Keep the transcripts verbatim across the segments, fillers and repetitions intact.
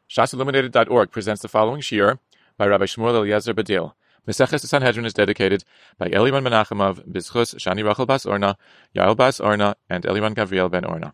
Shas Illuminated dot org presents the following shiur by Rabbi Shmuel Eliezer Badil. Maseches Sanhedrin is dedicated by Eliran Menachemov, Bizchus Shani Rachel Bas Orna, Yael Bas Orna, and Eliran Gavriel Ben Orna.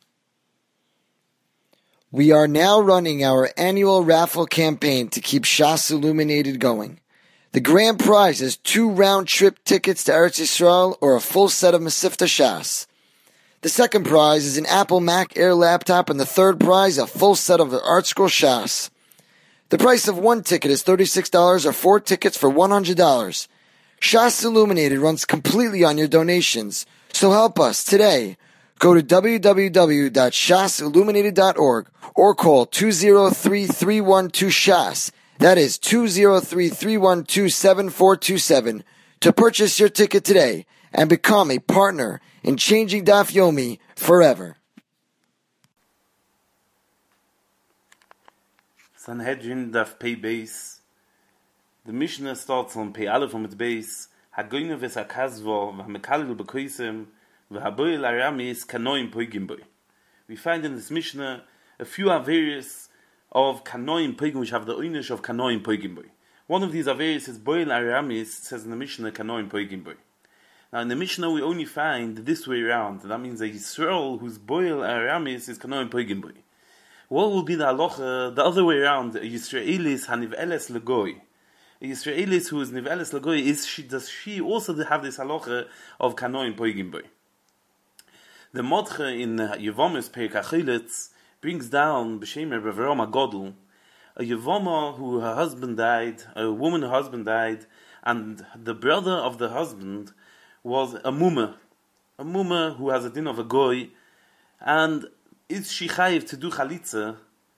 We are now running our annual raffle campaign to keep Shas Illuminated going. The grand prize is two round-trip tickets to Eretz Yisrael or a full set of Mesivta Shas. The second prize is an Apple Mac Air laptop, and the third prize a full set of ArtScroll Shas. The price of one ticket is thirty-six dollars or four tickets for one hundred dollars. Shas Illuminated runs completely on your donations, so help us today. Go to w w w dot shas illuminated dot org or call two zero three, three one two, S H A S. That is two zero three, three one two, seven four two seven to purchase your ticket today and become a partner in changing Daf Yomi forever. Sanhedrin Daf Pei Beis. The Mishnah starts on Pei Aleph from its base. Hagoyne ves hakazvo v'hamekalel b'koisem v'haboyel aramis kanoim poigim boy. We find in this Mishnah a few avarious of kanoim poigim, which have the oynish of kanoim poigim boy. One of these avarious is boyel aramis, says in the Mishnah, kanoim poigim boy. Now in the Mishnah we only find this way around. That means a Yisrael whose boil aramis is kanoim poigim boy. What will be the halacha the other way around? A Yisraelis haniveles legoy. A Yisraelis who is niveles legoy, is she does she also have this halacha of kanoim poigim boy? The Modche in Yevomis Perek Achilitz brings down b'shem Rebbe Avraham Agodl, a Yevoma who her husband died, a woman her husband died, and the brother of the husband was a mumma, a mumma who has a din of a goy, and is she chayiv to do chalitza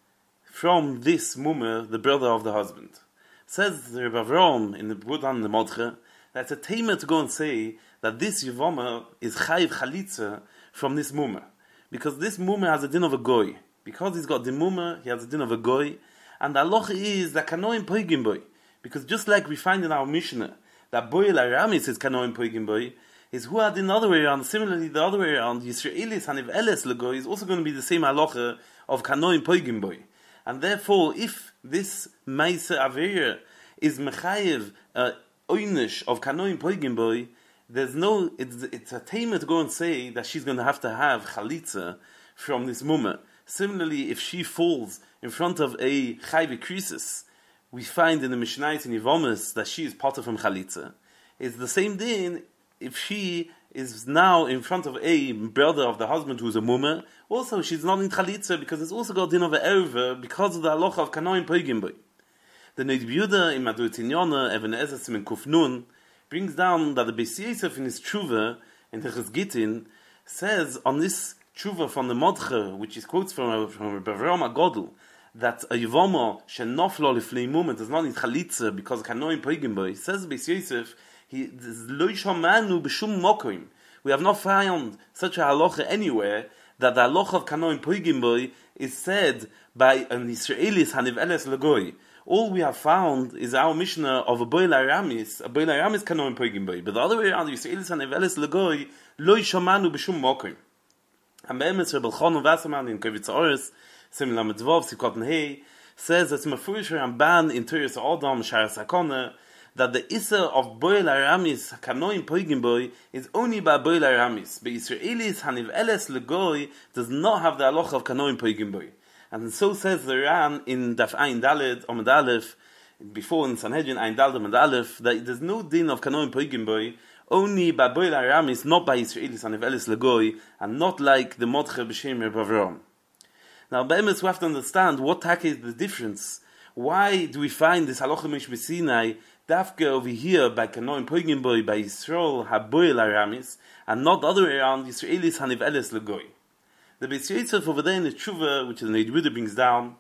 from this mumma, the brother of the husband? Says the Rebbe Avraham in the Budan the Modche, that's a tamer to go and say that this Yevoma is chayiv chalitza from this mumma, because this mumma has a din of a goy. Because he's got the mumma, he has a din of a goy, and the halacha is that kanoim poigim boy, because just like we find in our Mishnah that boil aramis is kanoim poigim boy, is who had in the other way around. Similarly, the other way around, Yisraelis haniv eles legoy is also going to be the same halacha of kanoim poigim boy. And therefore, if this Maisa Aveira is mechayev uh, oynish of kanoim poigim boy, there's no, it's, it's a tamer to go and say that she's going to have to have chalitza from this mumma. Similarly, if she falls in front of a chayve krisis, we find in the Mishnayos in Yevomis that she is potter from chalitza. It's the same din if she is now in front of a brother of the husband who is a mumma. Also, she's not in chalitza because it's also got din of a erva because of the halacha of kanoim poigim boy. The Neid Yehuda in Madurat Inyona, Even Ezer Siman Kuf Nun, brings down that the Beis Yosef in his tshuva in the Chizgitin says on this tshuva from the Modche, which is quotes from from Rebbe Avraham Agodl, that a Yevoma shenoflo lifnei mumma does not need chalitza because kanoim poigim boy. Says Beis Yosef, he lo yishamanu b'shum mokim. We have not found such a halacha anywhere that the halacha of kanoim poigim boy is said by an Yisraelis haniv eles legoy. All we have found is our Mishnah of a boil aramis, a boil aramis kanoim poigim boy. But the other way around, Yisraelis haniv eles legoy lo yishamanu b'shum mokim. And Be'emes Rebbe Elchanan Wasserman in Kovitz Oris, Simon Lamedvov, Sivkot Hey, says that Mefurish Ramban in Teres Adam Shar Sakona that the Issa of Boil Aramis Kanoim Poigim Boy is only by Boil Aramis. But Israelis Haniv Eles Legoy does not have the halacha of Kanoim Poigim Boy. And so says the Ran in Daf Ein Daled Omid Aleph, before in Sanhedrin Ein Daled Omid Aleph, that there's no din of Kanoim Poigim Boy only by Boil Aramis, not by Israelis Haniv Eles Legoy, and not like the Modche B'Shem Rebbe Avraham. Now, Be'emes, we have to understand what tak is the difference. Why do we find this halacha mish b'Sinai dafke over here by kanoim poigim boy by Yisrael haboil aramis, and not the other way around Yisraelis haniv eles legoy? The Beis Yosef over there in the tshuva, which the Neid Yehuda brings down,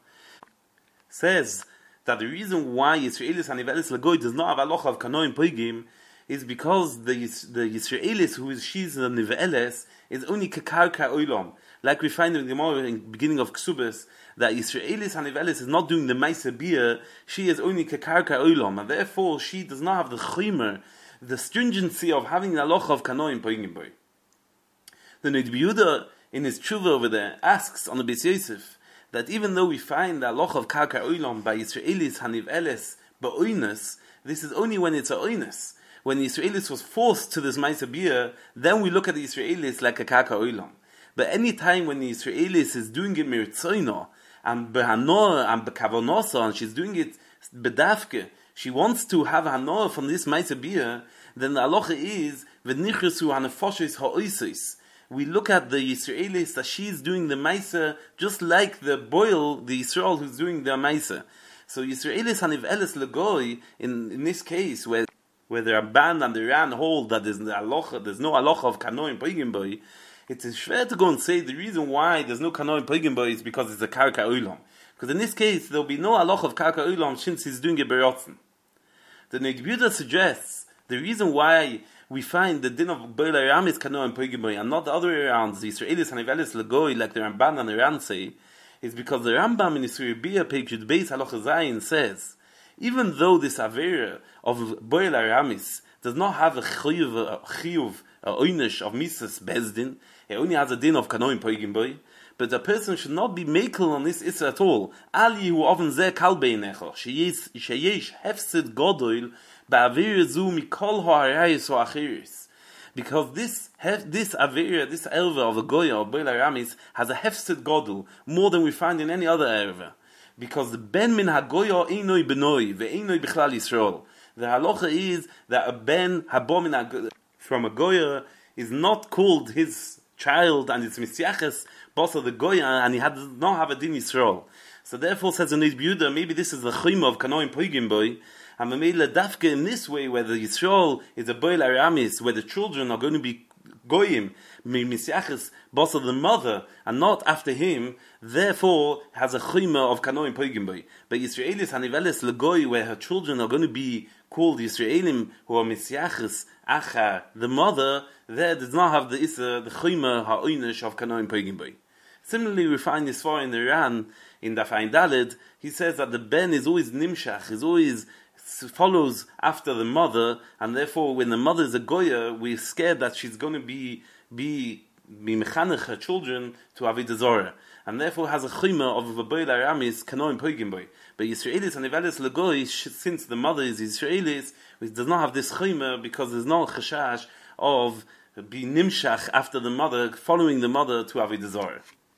says that the reason why Yisraelis haniv eles legoy does not have halacha of kanoim poigim is because the the Yisraelis who is she's the niveles is only kakarka oilam. Like we find in the Gemara in the beginning of Ksubas, that Yisraelis Hanivelis is not doing the Maisa Bia, she is only Kakarka Oilam, and therefore she does not have the Chimer, the stringency of having the halacha of Kanoim Poigim Boy. The Neid Yehuda in his tshuva over there asks on the Beis Yosef that even though we find the halacha of karka olam by Israelis haniv eles ba'oinus, this is only when it's a oinus. When the Israelis was forced to this ma'aser bia, then we look at the Israelis like a karka olam. But any time when the Israelis is doing it miritzoino, and behanor and bekavonosa, and she's doing it bedafke, she wants to have hanor from this ma'aser bia, then the halacha is v'nichresu hanefoshes ha'oisos. We look at the Israelis that she's doing the ma'aser just like the boil, the Israel who's doing the ma'aser. So Israelis haniv eles legoy in in this case where where the Ramban and the Ran hold that there's no halacha, there's no halacha of kanoim poigim boy. It is fair to go and say the reason why there's no kanoim poigim boy is because it's a karka olam. Because in this case there'll be no halacha of karka olam since he's doing a berotzen. The Neibuda suggests the reason why we find the din of Boil Aram is Kanoim Poigim Boy and not the other way around, the Israelis and Ivelis Lagoy, like the Ramban and the Ran say, is because the Rambam in Yisrael Bia page Beis Halacha Zayin says, even though this Avera of Boil Aramis does not have a chiyuv, a chiyuv, a oinish of Mises Bezdin, it only has a din of Kanoim Poigim Boy, but the person should not be makel on this issa at all. Ali who often zeh kalbei necho, sheyesh hefsid godol, because this this avera, this elva of a goya or boil aramis has a hefsid godel more than we find in any other elva. Because the ben min hagoya einoi benoi ve'einoi bichlal Yisrael. The halacha is that a ben habo min from a goya is not called his child and it's misyaches boss of the goya and he had does not have a din Yisrael. So therefore says the Neibuda, maybe this is the chima of kanoim poigim boy. And we made ledafke in this way, where the Yisrael is a boil aramis, where the children are going to be goyim, misyaches, boss of the mother, and not after him, therefore has a chima of kanoim poigim boy. But Yisraelis haniveles legoy, where her children are going to be called Yisraelim, who are misyaches, acha, the mother, there does not have the issa, the chima ha'oinish of kanoim poigim boy. Similarly, we find this far in the Ran, in the Fain Daled, he says that the ben is always nimshach, is always follows after the mother, and therefore when the mother is a goya, we're scared that she's going to be be be mechanech her children to Avodah Zarah, and therefore has a chima of a boil aramis kanoim poigim boy. But Yisraelis and Ivelis legoy, since the mother is Yisraelis, which does not have this chima because there's no chashash of be nimshach after the mother, following the mother to Avodah Zarah.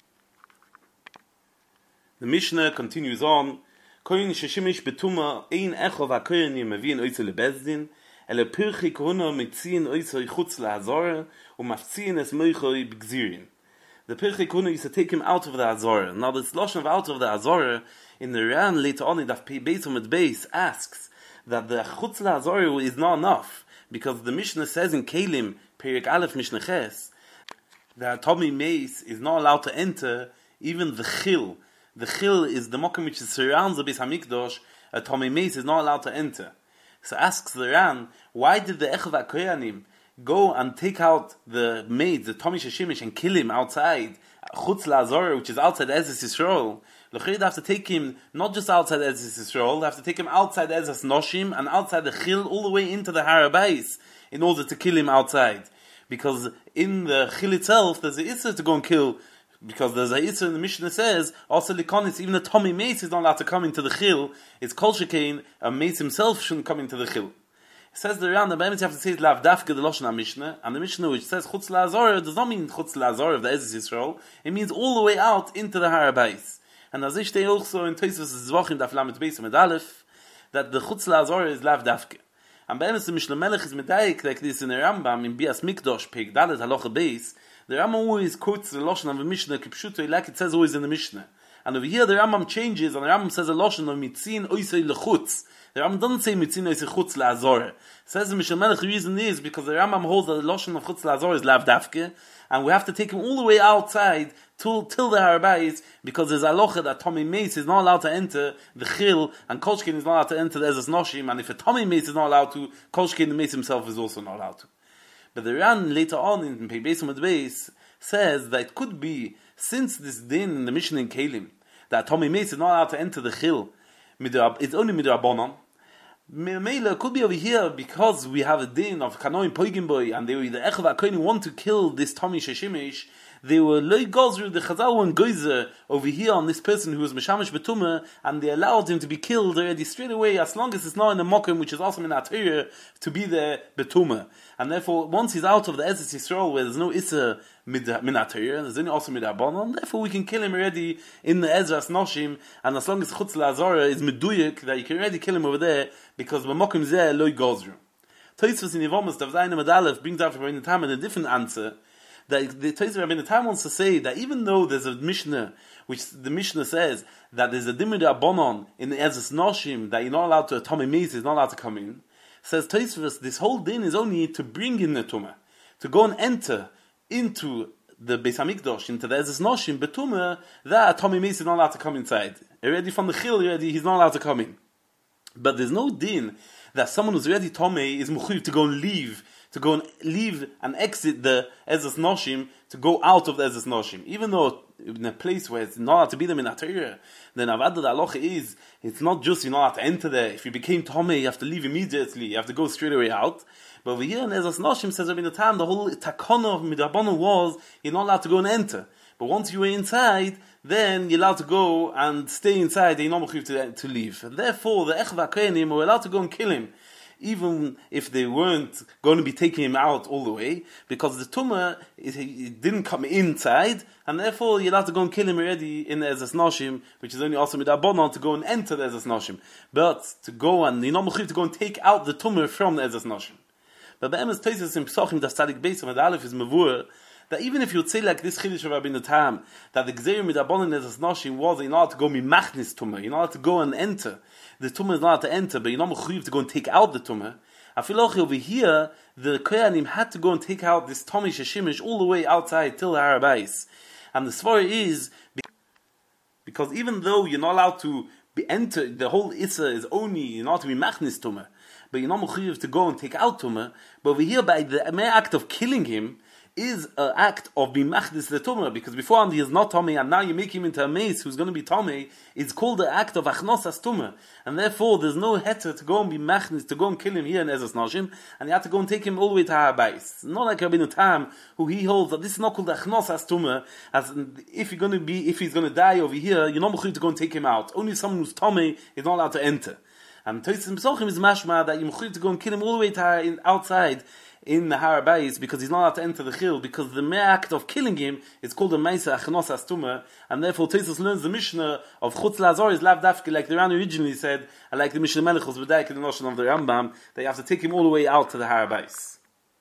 The Mishnah continues on. Koin sheshimish betuma ein echov hakoyanim mevin oitzel lebezdin, ele pirchi kohuna mitziin oitzel chutz lahazorah, umafziin es moichoi b'gzirin. The pirchi kohuna used to take him out of the Hazorah. Now this lotion of out of the Hazorah, in the Ran later on in Daf Pei Beis Amud Beis, asks that the chutz lahazorah is not enough, because the Mishnah says in Kelim, Perek Aleph Mishnah Ches, that Tommy Meis is not allowed to enter even the chil. The chil is the mokum which surrounds the Beis Hamikdash. A Tomei Meis is not allowed to enter. So asks the Ran, why did the Echav HaKoyanim go and take out the maid, the Tomei Sheshimish, and kill him outside Chutz LaZorah, which is outside Eretz Yisrael? L'chayr they have to take him not just outside Eretz Yisrael, they have to take him outside Eretz Noshim and outside the chil all the way into the Har HaBayis in order to kill him outside. Because in the chil itself, there's a issur to go and kill. Because there's a issur in the Mishnah says, also likonis, even the Tomei Meis is not allowed to come into the chil. It's kol shekain, a Meis himself shouldn't come into the chil. It says the Ran, the Be'emes you have to say lav dafke the Lashon Mishnah, and the Mishnah which says chutz la'azorah does not mean chutz la'azorah of the Eretz Yisrael. It means all the way out into the Har HaBayis. And as ich say also in Tosfos Zvachim daf lamet Beis Amud Aleph, that the chutz la'azorah is lav dafke. And Be'emes the Mishnah Melech is medayik like this in the Rambam in Bias Mikdosh Peg Dalet Halacha Beis. The Rambam always quotes the Lashon of the Mishnah kipshuto like it says always in the Mishnah. And over here the Rambam changes and the Rambam says a Lashon of mitzin oisei lechutz. The Rambam doesn't say mitzin oisei chutz la'azorah. Says the Mishnah Melech, the reason is because the Rambam holds that the Lashon of chutz la'azorah is lav dafke, and we have to take him all the way outside till till the Har HaBayis, because there's a locha that Tomei Meis is not allowed to enter the chil, and Kolshkin is not allowed to enter the Ezes Noshim, and if a Tomei Meis is not allowed to, Kolshkin the Meis himself is also not allowed to. But the Ran later on in Pei Beis Amud Beis says that it could be, since this din in the Mishnah in Kelim, that Tomei Meis is not allowed to enter the chil, it's only midrabanan. It could be over here because we have a din of kanoim poigim boy, and they the Echav HaKoyanim want to kill this Tomei Sheshimish. they were loy gozru, the Chazal and Goizer over here on this person who was Meshamish Betumah, and they allowed him to be killed already straight away, as long as it's not in the Mokum, which is also in Atiyah, to be the Betumah. And therefore, once he's out of the Eretz Yisrael, where there's no Issa min Atiyah, there's only also Midabanon, therefore we can kill him already in the Ezras Noshim, and as long as Chutz La'azara is Meduyik, that you can already kill him over there, because B'mokum Zeh loy gozru. Tosfos in Yevomus, Daf Zayin Amud Aleph, brings out from Rabbeinu Tam a different answer, that the Tosfos Rabbeinu Tam wants to say that even though there's a Mishnah, which the Mishnah says that there's a Dimud Abonon in the Ezras Noshim, that you're not allowed to, a Tomei Meis is not allowed to come in, says Tosfos, this whole din is only to bring in the Tumah, to go and enter into the Beis HaMikdash, into the Ezras Noshim, Betumah, that Tomei Meis is not allowed to come inside. Already from the Chil, already he's not allowed to come in. But there's no din that someone who's already Tomei is Mechuyev to go and leave, to go and leave and exit the Ezras Noshim, to go out of the Ezras Noshim. Even though in a place where it's not allowed to be them in Atiyah, then Avada the Alocha is, it's not just you're not allowed to enter there. If you became Tomei, you have to leave immediately, you have to go straight away out. But over here in Ezras Noshim, says Rabbeinu Tam, the whole takana of Midabanan was, you're not allowed to go and enter. But once you were inside, then you're allowed to go and stay inside, and you're not mechuyev to, to leave. And therefore, the Echva Kohanim were allowed to go and kill him, even if they weren't going to be taking him out all the way, because the Tumah, it, it didn't come inside, and therefore you're allowed to go and kill him already in the Ezras Noshim, which is only also Midabanan to go and enter the Ezras Noshim. But to go and, you're not mechuyev to go and take out the Tumah from the Ezras Noshim. But the Emes Tosfos in Pesachim, the Tzadik Beis of Aleph is Mavur, that even if you would say like this Chiddush of Rabbeinu Tam, that the Gzeir Midabanan Ezras Noshim was, you're not allowed to go mimachnis Tumah, you're not allowed to go and enter. The Tumah is not allowed to enter, but you're not mechuyev to go and take out the Tumah. I feel like over here, the Kohanim had to go and take out this Tomei Sheshimish all the way outside till the Har Bayis. And the Svara is, because even though you're not allowed to be enter, the whole Issa is only, you're not allowed to be machnis Tumah, but you're not mechuyev to go and take out Tumah, but over here, by the mere act of killing him, is an act of being machdis the tumah, because before he is not tummy, and now you make him into a mace who's going to be tummy. It's called the act of achnosas tumah, and therefore there's no heter to go and be machdis, to go and kill him here in Ezras Noshim, and you have to go and take him all the way to Har Bayis. Not like Rabbeinu Tam, who he holds that this is not called achnosas tumah, as if you're going to be, if he's going to die over here, you're not mechuyev to go and take him out. Only someone who's tummy is not allowed to enter. And Tosfos Pesachim is mashma that you're mechuyev to go and kill him all the way to in, outside in the Har Bayis, because he's not allowed to enter the Chil, because the mere act of killing him is called a Maisa Achnosas Tumah, and therefore Tosfos learns the Mishnah of Chutz La'azar is lav dafke, like the Ran originally said, and like the Mishnah Melech was B'daik in the notion of the Rambam, that you have to take him all the way out to the Har Bayis.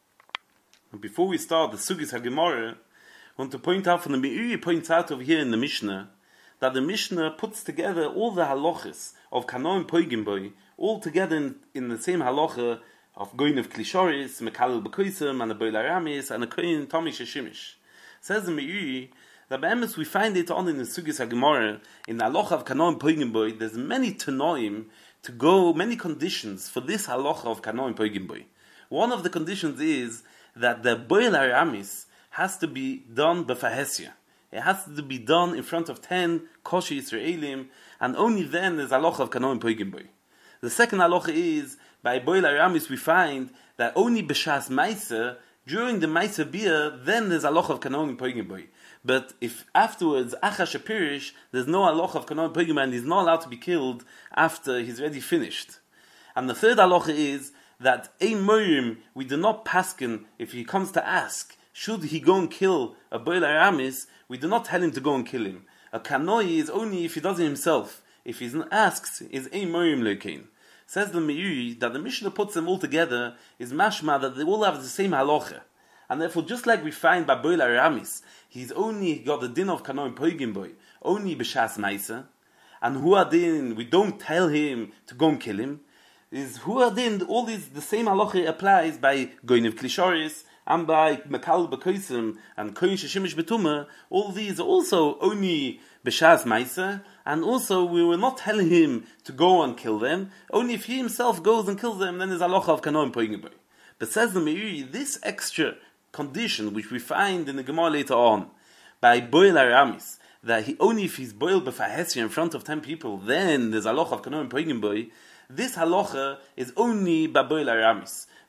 And before we start the Sugis HaGemara, I want to point out from the Meiri points out over here in the Mishnah, that the Mishnah puts together all the halachas of Kanoim Poigim Boy, all together in, in the same halacha of going of Klishoris, Mekalel B'Koisem, and the Boil Aramis, and the Koyin Tomei Sheshimish. Says the Meiri that by Emes we find it on in the Sugis HaGemara, in the halacha of Kanoim Poigim Boy, there's many Tanoim to go, many conditions for this halacha of Kanoim Poigim Boy. One of the conditions is that the Boil Aramis has to be done b'fahesia. It has to be done in front of ten Koshi Yisraelim, and only then there's halacha of Kanoim Poigim Boy. The second halacha is, by Boil Aramis we find that only b'shas Maisa, during the Maisa Bia, then there's halacha of Kanoim Poigim Boy. But if afterwards, Achash Shapirish, there's no halacha of Kanoim Poigim Boy, and he's not allowed to be killed after he's already finished. And the third halacha is that Ein Morim, we do not paskin, if he comes to ask, should he go and kill a Boil Aramis, we do not tell him to go and kill him. A Kanoi is only if he does it himself. If he asks, is Ein Morim Lekein. Says the Meiri that the Mishnah puts them all together is mashma that they all have the same halacha, and therefore just like we find by Boil Aramis, he's only got the din of Kanoim Poigim Boy only b'shas Maisa, and Huadin we don't tell him to go and kill him. Is Huadin all these the same halacha applies by Goyniv Klishoris and by Mekal B'Koisem and Koyin Sheshimish Betumah. All these are also only b'shas Maisa. And also, we will not tell him to go and kill them. Only if he himself goes and kills them, then there's halacha of Kanoim Poigim Boy. But says the Meiri, this extra condition, which we find in the Gemara later on, by Boil Aramis, that he only if he's boiled b'fahesia in front of ten people, then there's halacha of Kanoim Poigim Boy. This halacha is only by Boil Aramis.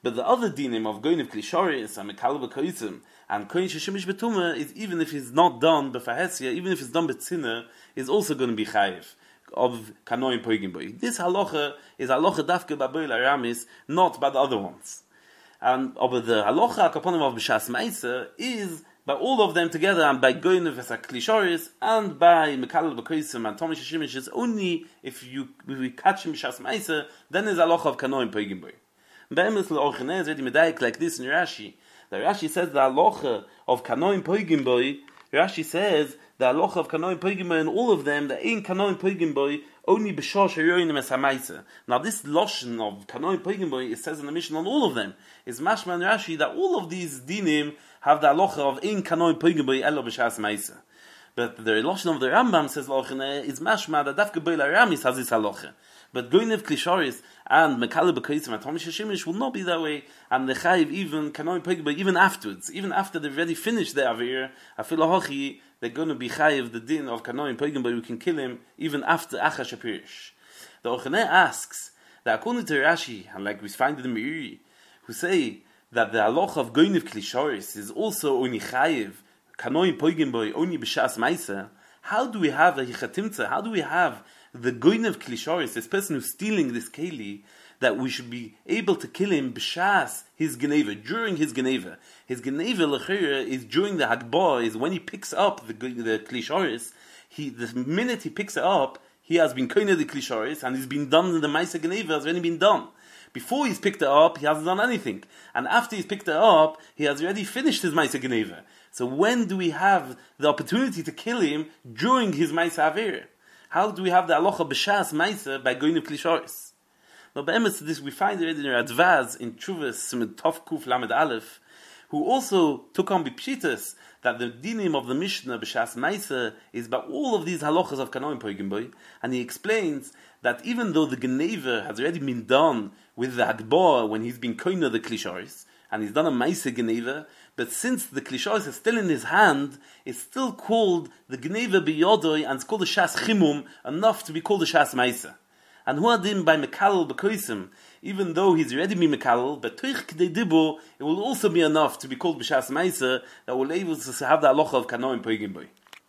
But the other dinim of going of klishoris and mekal b'koitzim and koin sheshimish betuma is even if it's not done b'fahesia, even if it's done b'tzina, is also going to be chayiv of kanoim poigim boy. This halacha is halacha dafke b'boil aramis, not by the other ones. And over the halacha kaponim of b'shas ma'isa is by all of them together, and by going of klishoris and by mekal b'koitzim and tomish sheshimish is only if you if we catch him b'shas ma'isa, then is halacha of kanoim poigim boy. Be'emes l'orchaneh is ready medayik like this in Rashi. The Rashi says the halacha of kanoim poigim boy. Rashi says the halacha of kanoim poigim boy and all of them, the ein kanoim poigim boy only b'shosh hayonim es hamaisa. Now this loshon of kanoim poigim boy, it says in the Mishnah on all of them, is mashma and Rashi that all of these dinim have the halacha of ein kanoim poigim boy elo b'shas ma'isa. But the loshon of the Rambam says l'orchaneh is mashma that dafke boy l'aramis has this halacha. But goinev klishoris and mekale b'koitzim and tomish sheshimish will not be that way, and the chayiv even kanoim poigim boy even afterwards, even after they've already finished their avir, afilu hochi, they're going to be chayiv the din of kanoim poigim boy. We can kill him even after achash apirish. The Orchaneh asks that according to Rashi, and like we find in the Meiri, who say that the halacha of goinev klishoris is also only chayiv kanoim poigim boy only b'shas ma'isa. How do we have a hichatimtza? How do we have the goinev klishoris, this person who's stealing this keli, that we should be able to kill him b'shas his geneva, during his geneva? His geneva l'chira is during the hagbah, is when he picks up the the klishoris. He the minute he picks it up, he has been koine the klishoris, and he's been done. The ma'isa geneva has already been done. Before he's picked it up, he hasn't done anything, and after he's picked it up, he has already finished his ma'isa geneva. So when do we have the opportunity to kill him? During his ma'isa avir. How do we have the halacha b'shas ma'isa by going to klishoris? Now, be'emes this we find already in Radvaz in Chuvas Simon Tov Kuf Lamed Aleph, who also took on b'pshitas that the dinim of the Mishnah b'shas ma'isa is by all of these halachas of kanoim poigim boy, and he explains that even though the geneva has already been done with the hagbah when he's been koina the klishoris, and he's done a ma'isa geneva, but since the klishoris is still in his hand, it's still called the geneva biyodoi, and it's called the shas chimum, enough to be called the shas ma'isa. And who adim by mekal b'koisim, even though he's already been mekal, but toich k'dei dibo, it will also be enough to be called b'shas ma'isa, that will able to have the halacha of kanoim poigim boy.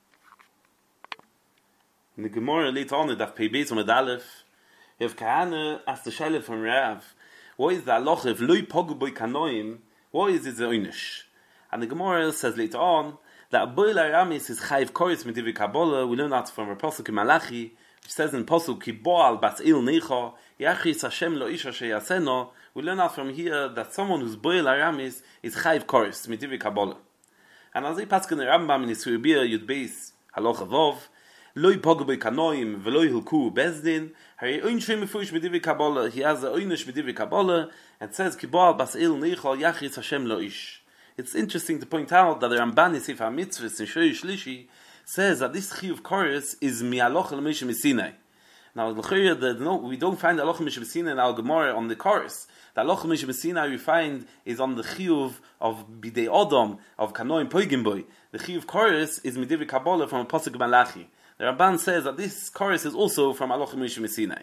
In the Gemara later on, Daf Pei Beis Amud Aleph, Rav Kahana asked the shaila from Rav, what is the halacha if loy pogu boy kanoim? What is it the oynish? And the Gemara says later on that boil aramis is chayiv koris medivi kabbalah. We learn that from a pasuk in Malachi, which says in pasuk ki boal bas il necha yachris Hashem lo isha sheyaseno. We learn that from here that someone who's boil aramis is chayiv koris medivi kabbalah. And as I pasuk in the Rambam in his Suribia Yud Beis halacha vov, loy pogu boy kanoim veloy hilku bezdin. Hari oinshim mefuish medivi kabbalah. He has a oynish medivi kabbalah and says ki boal bas il necha yachris Hashem lo ish. It's interesting to point out that the Ramban in Sefer HaMitzvos in Shoy Shlishi says that this chiyuv koris is mi alocha l'moshe misinai. Now, no, we don't find alocha l'moshe misinai in our Gemara on the koris. The alocha l'moshe misinai we find is on the chiyuv of bidei odom of kanoim poigim boy. The chiyuv koris is midivi kabbalah from a pasuk Malachi. The Ramban says that this koris is also from alocha l'moshe misinai.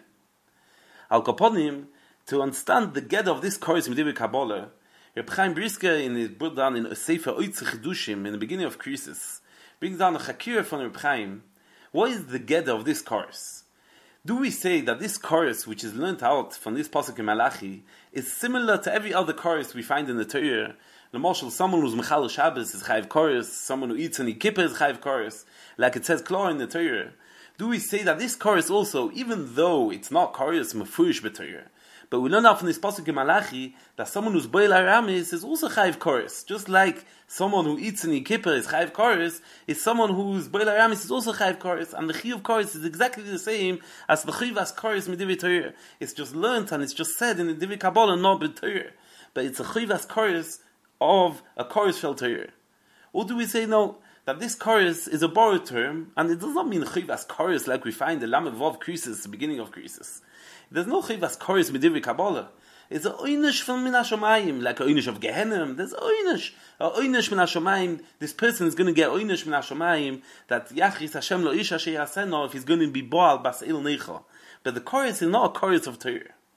Al kaponim, to understand the get of this koris midivi kabbalah, Reb Chaim Brisker in his brought down in a Sefer Oitze Chidushim in the beginning of Krisis brings down a chakira from Reb Chaim. What is the geder of this chorus? Do we say that this chorus, which is learnt out from this pasuk in Malachi, is similar to every other chorus we find in the Torah? The marshal, someone who's Mechal Shabbos is chayiv chorus, someone who eats any kippah is chayiv chorus, like it says Klor in the Torah. Do we say that this chorus also, even though it's not chorus mefurish b'Torah, but we learn out from this pasuk in Malachi that someone who's boil aramis is also chayiv koris. Just like someone who eats in kippah is chayiv koris, is someone who's boil aramis is also chayiv koris. And the chiyuv koris is exactly the same as the chiyuvas koris midivi Torah. It's just learnt and it's just said in the divi Kabbalah, not b'Torah. But it's a chiyuvas koris of a koris shel Torah. Or do we say no, that this koris is a borrowed term, and it does not mean chiyuvas koris like we find the Lamed Vav Krisis, the beginning of Krisis. There's no chiyuvas koris midivi Kabbalah. It's a oynish from Min HaShamayim, like a oynish of Gehenim. There's oynish, a oynish Min HaShamayim. This person is going to get oynish Min HaShamayim that Yachris Hashem lo isha sheyaseno if he's going to be boal bas il necha. But the koris is not a koris of Torah.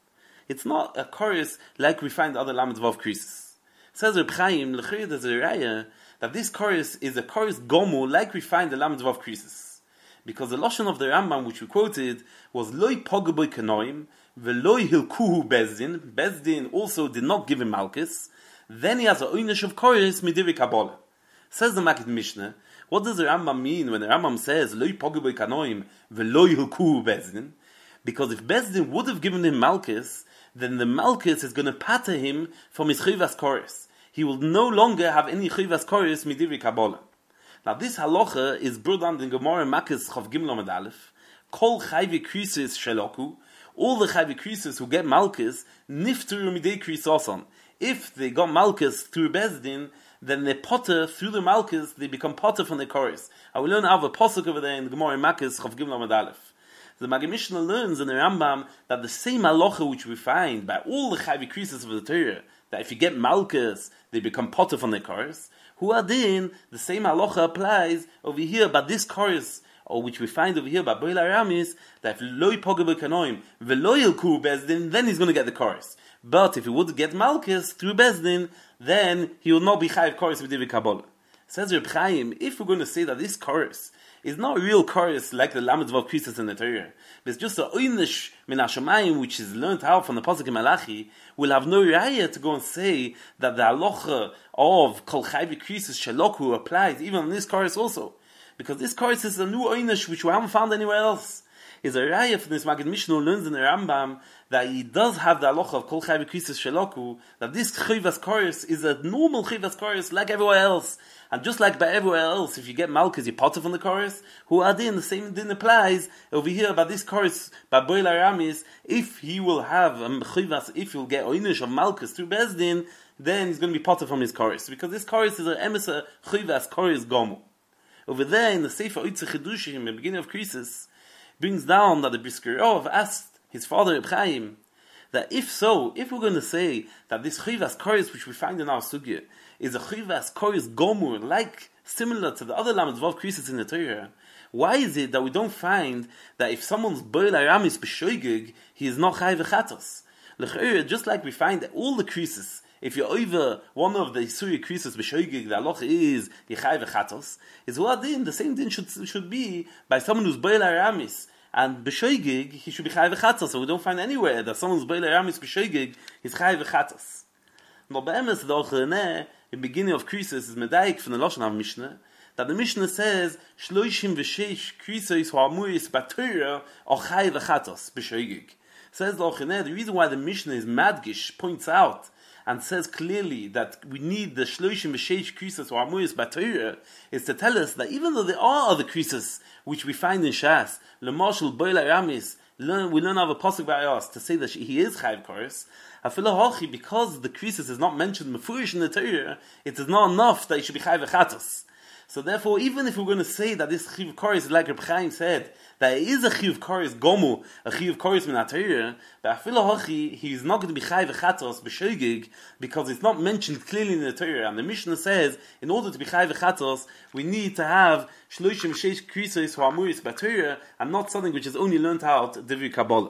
It's not a chorus like we find other Lamed Vav creases. Says Reb Chaim, l'chayr there's a raya that this chorus is a chorus gomu like we find the Lamed Vav creases. Because the Lashon of the Rambam which we quoted was Loi Pogaboy Kanoim, Veloi Hilkuhu Bezdin. Bezdin also did not give him Malchus. Then he has a oynish of chorus Midiri Kabbalah. Says the Makid Mishnah, what does the Rambam mean when the Rambam says Loi Pogaboy Kanoim, Veloi Hilkuhu Bezdin? Because if Bezdin would have given him Malchus, then the Malchus is going to pater him from his Chivas chorus. He will no longer have any Chivas chorus Midiri Kabbalah. Now this halacha is brought down in Gemara Makis Chav Gimel Amud Aleph. Kol chayvi krisis sheloku. All the chayvi krisis who get malchus nifteru midei krisason. If they got malchus through Bezdin, then they potter through the malchus. They become potter from the chorus. I will learn out of a pasuk over there in Gemara Makis Chav Gimel Amud Aleph. The Maggid Mishnah learns in the Rambam that the same halacha which we find by all the chayvi krisis of the Torah, that if you get malchus, they become potter from the chorus. Who are then the same halacha applies over here, but this chorus, or which we find over here by Boil Aramis, that if loy pogabe kanoim veloy ilku bezdin, then he's going to get the chorus. But if he would get malchus through bezdin, then he will not be chayiv chorus with Divi Kabbalah. Says Reb Chaim, if we're going to say that this chorus is not a real chorus like the Lamed Vav Krisis in the Torah, but it's just a oynish min hashamayim which is learned out from the Pasuk in Malachi, we'll have no raya to go and say that the halacha of Kol Chayvi Krisis Sheloku applies even on this chorus also. Because this chorus is a new oynish which we haven't found anywhere else. Is a raya from this Maggid Mishnah learns in the Rambam that he does have the halacha of Kol Chayvi Krisis Sheloku, that this Chivas chorus is a normal Chivas chorus like everywhere else. And just like by everywhere else, if you get malchus, you potter from the chorus, who are then the same din applies over here by this chorus, by Boil Aramis, if he will have a chivas, if he'll get oynish of malchus through Bezdin, then he's going to be potter from his chorus. Because this chorus is an emesa chivas chorus gomu. Over there in the Sefer Oitze Chedushim, in the beginning of Krisis, brings down that the Briskerov asked his father Reb Chaim, that if so, if we're going to say that this chivas chorus which we find in our sugya is a chivas chorus gomur, like similar to the other Lamed Vav krisis in the Torah, why is it that we don't find that if someone's boil aramis b'shoigig, he is not chayiv v'chatos? L'chayr, just like we find that all the krisis, if you're over one of the Isuri krisis b'shoigig, the halacha is yichayiv v'chatos, is what din, the same din should, should be by someone who's boil aramis. And b'shoigig, he should be chayiv v'chatos. So we don't find anywhere that someone's boil aramis b'shoigig is chayiv v'chatos. No be'emes the ocheneh, in the beginning of krisis, is medayik from the Lashon of Mishnah, that the Mishnah says, shloishim v'sheish krisis ha'amuris b'torah or chayiv v'chatos b'shoigig. Says the ocheneh, the reason why the Mishnah is madgish, points out, and says clearly that we need the shloishim v'sheish krisis ha'amuris b'torah, is to tell us that even though there are other krisis which we find in Shas, L'mashal Boil Aramis, learn, we learn of a pasuk by us to say that he is chayiv chorus. Afilahachi, because the krisis is not mentioned mefurish in the Torah, it is not enough that he should be chayiv v'chatos. So therefore, even if we're going to say that this chayiv chorus is like Reb Chaim said, that it is a chayiv chorus gomu, a chayiv chorus min Torah, but afilahachi, he is not going to be chayiv v'chatos b'shoigig, because it's not mentioned clearly in the Torah. And the Mishnah says, in order to be chayiv v'chatos, we need to have shloishim sheish krisos ha'amuris b'Torah, and not something which is only learned out Divrei Kabbalah.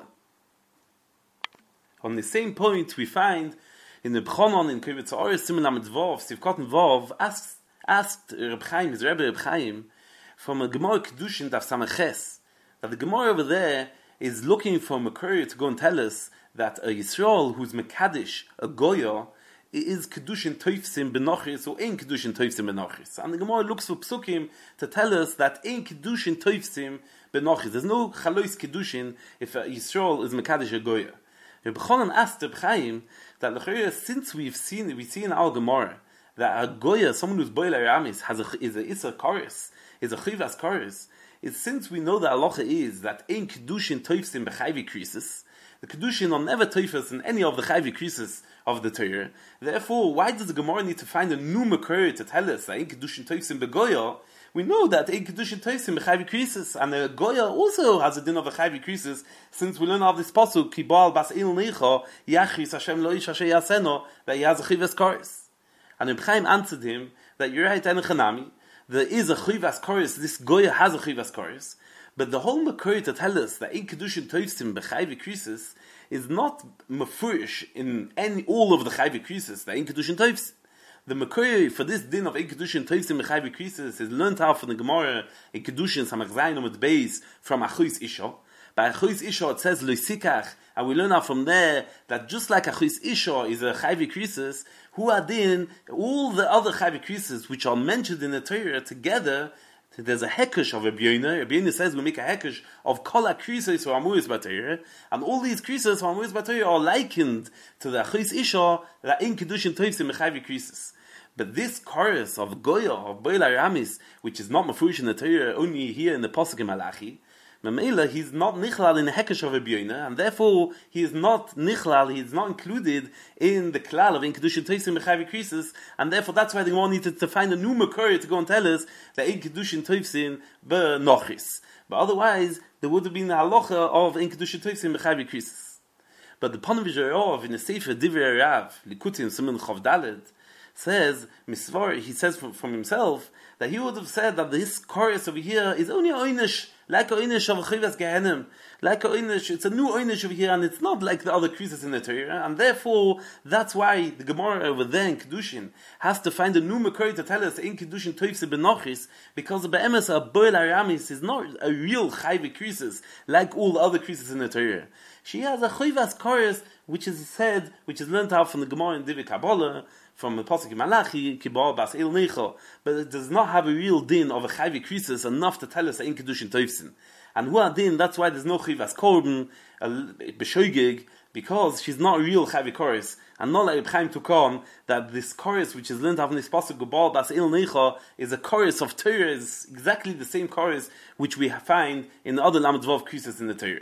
On the same point, we find in the Bchonon in Kovetz Haaretz Siman Lamed Vav, Sivkot Vav asked asked Reb Chaim, his Rebbe Reb Chaim, from a Gemara Kedushin Daf Sameches, that the Gemara over there is looking for a courier to go and tell us that a Yisrael who's Mekadesh, a Goya, is Kedushin Toifsim Benochis or Ein Kedushin Toifsim Benochis. And the Gemara looks for Psukim to tell us that Ein Kedushin Toifsim Benochis. There's no Chalois Kedushin if a Yisrael is Mekadesh, a Goya. Reb Chanan asked Reb Chaim that since we've seen we see in our Gemara that a Goya, someone who's Boil Aramis, has a is a Issa Chorus, is a Chivas Chorus, is since we know that halacha is that Ein Kedushin Toifsim B'chayvi Krisis, the Kedushin are never Toifas in any of the Chayvi Krisis of the Torah. Therefore, why does the Gemara need to find a new Makor to tell us that Ein Kedushin Toifsim B'Goya? We know that Ein Kedushin Toifsim B'chayvi Krisis, and the Goya also has a din of a Chayvi Krisis, since we learn of this pasuk Ki Baal Bas Il Neicha Yachris Hashem Lo Ish Asher Yaseno, that he has a Chivas Chorus. And Reb Chaim answered him that you're right, Enochanami, there is a Chivas Chorus, this Goya has a Chivas Chorus, But the whole Makor to tell us that in Kedushin Toivsim b'chayvi krisis is not mafurish in any all of the chayvi krisis that in Kedushin Toivsim. The Makor for this din of in Kedushin Toivsim b'chayvi krisis is learned out from the Gemara in Kedushin Samach Zayin Amud Beis from Achus Isha. By Achus Isha it says Loisikach, and we learn out from there that just like Achus Isha is a chayvi krisis, who are din all the other chayvi krisis which are mentioned in the Torah together. There's a hekesh of a b'yona. A b'yona says we make a hekesh of kol krisis or amuris b'Torah, and all these krisis or amuris b'Torah are likened to the achis isha that in kedushin toivsim mechayvi krisis. But this chorus of goya of boil aramis, which is not mafurish in the Torah, only here in the pasuk in Malachi, Mamela, he's not nichlal in the hekesh of a b'yona, and therefore he is not nichlal, he is not included in the klal of in kedushin toivsim mechayvi krisis, and therefore that's why the Gemara needed to find a new makor to go and tell us that in kedushin toivsim b'nochis. But otherwise, there would have been the halacha of in kedushin toivsim mechayvi krisis. But the Panav in the Sefer Divrei Rav Likutim Siman Chav Daled says misvar. He says from, from himself that he would have said that this chorus over here is only a oynish, like a oynish of a chivas gehenim, like a oynish. It's a new oynish over here, and it's not like the other krisis in the Torah, and therefore that's why the Gemara over there in Kedushin has to find a new makor to tell us in Kedushin toivse benochis, because the be'emes a boil aramis is not a real chayve krisis like all the other krisis in the Torah. She has a chivas chorus which is said, which is learned out from the Gemara in Divrei Kabbalah, from the pasuk in Malachi, Kibal Bas El Necho, but it does not have a real din of a chayvi krisis enough to tell us in Kedushin Toivsin. And who are din, that's why there's no chivas korban, b'shoigig, because she's not a real chayvi chorus, and not like Chaim to come, that this chorus which is learned out from this pasuk, Kibal Bas El Necho, is a chorus of Torah, is exactly the same chorus which we find in the other Lamed Vav krisis in the Torah.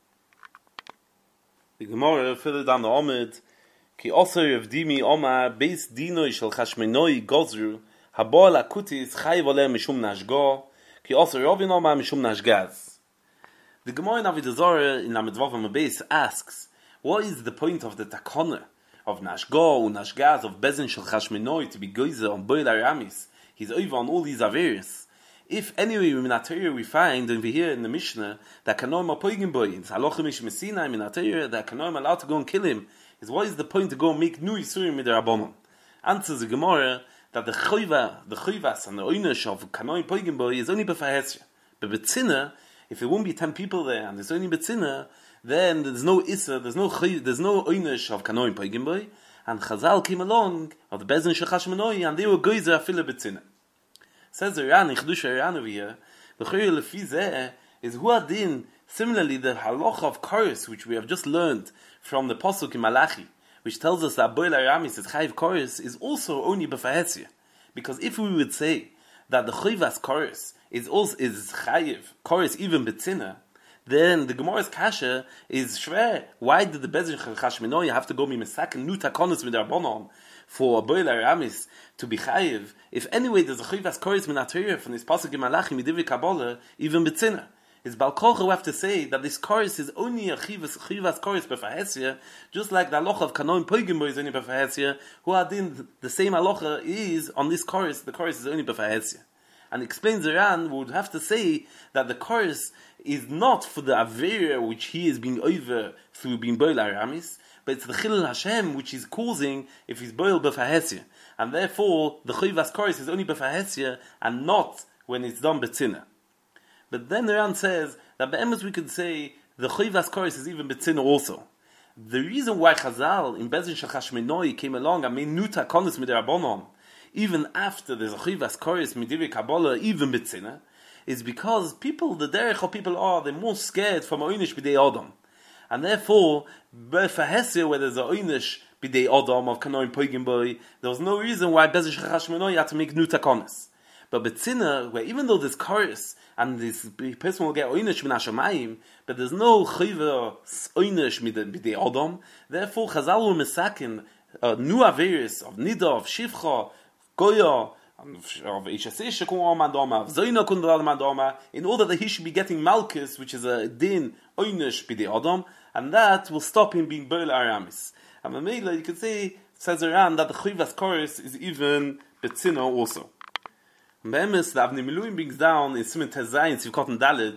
The Gemara further down the Amid, Ki osir of dimi oma beis dinoi shel chashmenoi gozru haboal akutis chayiv oleh mishum nashgo ki osir rovin oma mishum nashgaz. The Gemara in Avodah Zarah in Lamed Vav Amud Beis asks, what is the point of the takana of nashgo and nashgaz of bezin shel chashmenoi to be goizer on boil aramis? He's over on all these averis. If anyway in the Torah we find, and we hear in the Mishnah, that kanoim apoigim boy, it's halacha mish mesina in the Torah that kanoim allowed to go and kill him, is what is the point to go and make new Yisurim with the Rabbanon? Answers the Gemara that the choiva, the choivas and the oynish of kanoim poigim boy is only b'fahesya. But betzina, if there won't be ten people there and there's only betzina, then there's no issa, there's no choiv, there's no oynish of kanoim poigim boy, and Chazal came along of the bezin shechash menoi, and they were goizer afile betzina. Says the Ran in Chedush Ran over here, the choiv lefi zeh is hu adin. Similarly, the halacha of chorus, which we have just learned from the pasuk in Malachi, which tells us that boil aramis is chayiv chorus, is also only b'fahesya. Because if we would say that the chayvas chorus is also is chayiv chorus even betzina, then the Gemara's kasha is shver. Why did the bezin chashmenoi have to go mimesak and new takonos with their bonon for boil aramis to be chayiv? If anyway there's a chayvas chorus minatorah from this pasuk in Malachi midivrei Kabbalah even betzina. It's Balkocha who have to say that this chorus is only a chivas chivas chorus b'fahesya, just like the halacha of kanoim poigim boy is only b'fahesya. Who are din the same halacha is on this chorus. The chorus is only b'fahesya, and explains the Ran would have to say that the chorus is not for the avera which he is being over through being boil aramis, but it's the chilul Hashem which is causing if he's boil b'fahesya, and therefore the chivas chorus is only b'fahesya and not when it's done betzina. But then the Ran says that be'emes we could say the chayvas chorus is even betzina also. The reason why Chazal in Bezin Shechash Menoi came along and made nuta konis mit der Rabbanon, even after there's a chayvas chorus midivrei Kabbalah even betzina, is because people, the derech of people are, they're more scared from oynish b'dei Adam, and therefore b'fahesya where there's a oynish b'dei Adam of kanoim poigim boy, there was no reason why Bezin Shechash Menoi had to make nuta konis. But betzina, where even though there's chorus and this person will get oynish min hashamayim, but there's no chayva oynish b'dei Adam, therefore Chazal were mesakin uh, new averis of nida, of shivcha, goya, of ishasisha kun amadoma, of zoyna kun amadoma, in order that he should be getting malchus, which is a din oynish b'dei Adam, and that will stop him being boil aramis. And Mamela, you could say, says around that the chayvas chorus is even betzina also. Be'emes, the Avnei Miluim brings down in Siman Tezayin, Tzivkot and Daled,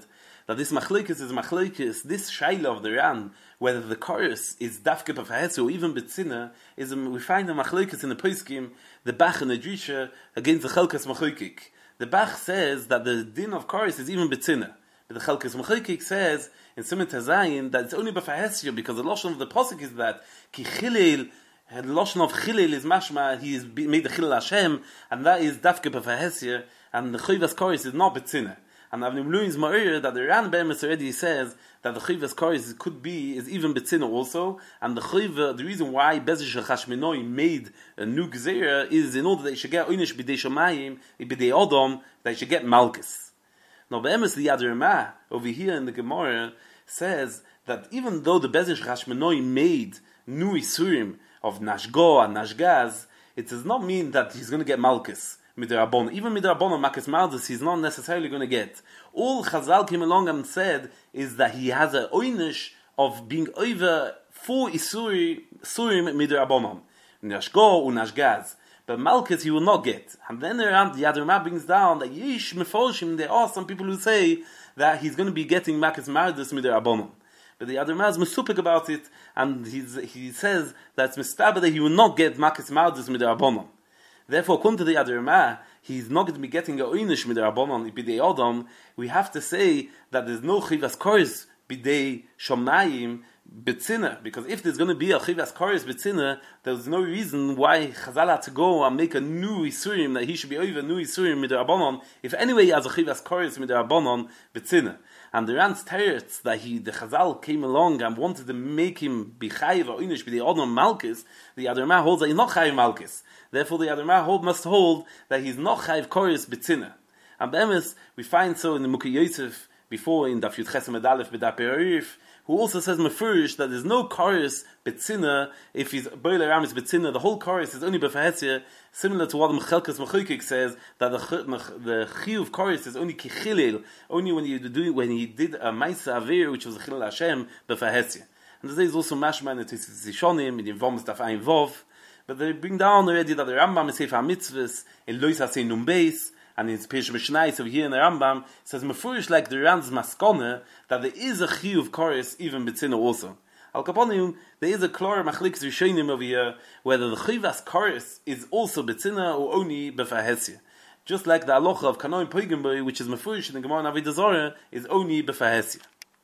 that this machlokes is machlokes, this shaila of the Ran, whether the chorus is dafke b'fahetze or even betzina, is um, we find the machlokes in the poskim, the Bach and the Drisha against the Chelkas Machokik. The Bach says that the din of chorus is even betzina, but the Chelkas Machokik says in Siman Tazayin that it's only b'fahetze because the lashon of the posuk is that ki chilel. The lashon of chilel is mashma, he is made the chilel Hashem, and that is dafke b'fahetze, and the chayvas chorus is not betzina. And Avnim Luin's Ma'ir that the Ran Be'emes already says that the chayvas chorus could be is even betzina also, and the chayva, the reason why Bezish Chashmenoi made a new gzeira is in order that they should get oinish b'dei shamayim, b'dei odom, they should get malchus. Now Be'emes the Yad Ramah over here in the Gemara says that even though the Bezish Chashmenoi made new isurim of Nashgo and Nashgaz, it does not mean that he's going to get malchus. Midrabon, even Midrabon Makis Maldus, he's not necessarily going to get. All Chazal came along and said is that he has a oinish of being over four isuri surim Midrabonon, Nashgo and Nashgaz. But Malchus he will not get. And then around the Yad Ramah brings down that Yish Mefoshim, there are some people who say that he's going to be getting Makis Maldus Midrabonon. But the other man is mesupik about it, and he's, he says that it's mistabah that he will not get Makis Maldus Midrabonon. Therefore, according to the Yad Ramah, he's not going to be getting a oinish midrabanon b'dei odom. We have to say that there's no chivas koris b'dei shomayim betzina, because if there's going to be a chivas koris betzina, there's no reason why Chazal had to go and make a new isurim that he should be over a new isurim midrabanon. If anyway he has a chivas koris midrabanon betzina. And the Ran's teretz that he, the Chazal came along and wanted to make him be chayiv or oinish b'dei odom malchus, the Yad Ramah holds that he's not chayiv malchus. Therefore, the Yad Ramah hold must hold that he's not chayiv koris betzina. And Be'emes, we find so in the Mukhi Yosef before in Daf Yud Ches Amud Aleph B'Daf Perif, who also says mefurish that there's no koris betzina if he's boiler ram is betzina. The whole koris is only b'fahetzia, similar to what the Mechelkas Mechukik says that the the chiyuv koris is only kichilil, only when you do when he did a ma'isa avir which was a chilul Hashem b'fahetzia. And there is also mashma in the Tisishonim in the Vomos Daf Ein Vov. But they bring down already that the Rambam is Sefer HaMitzvahs in Lois HaSein Nun Beis, and in Peish Mishnais over here in the Rambam, it says mefurish like the Ran's Maskone that there is a chiyuv koris even betzina also. Al Kaponim, there is a klor machliks rishonim over here whether the chiyuvas koris is also betzina or only befahesia. Just like the alocha of Kanoim Poigenboy, which is mefurish in the Gemara Avodah Zarah, is only befahesia.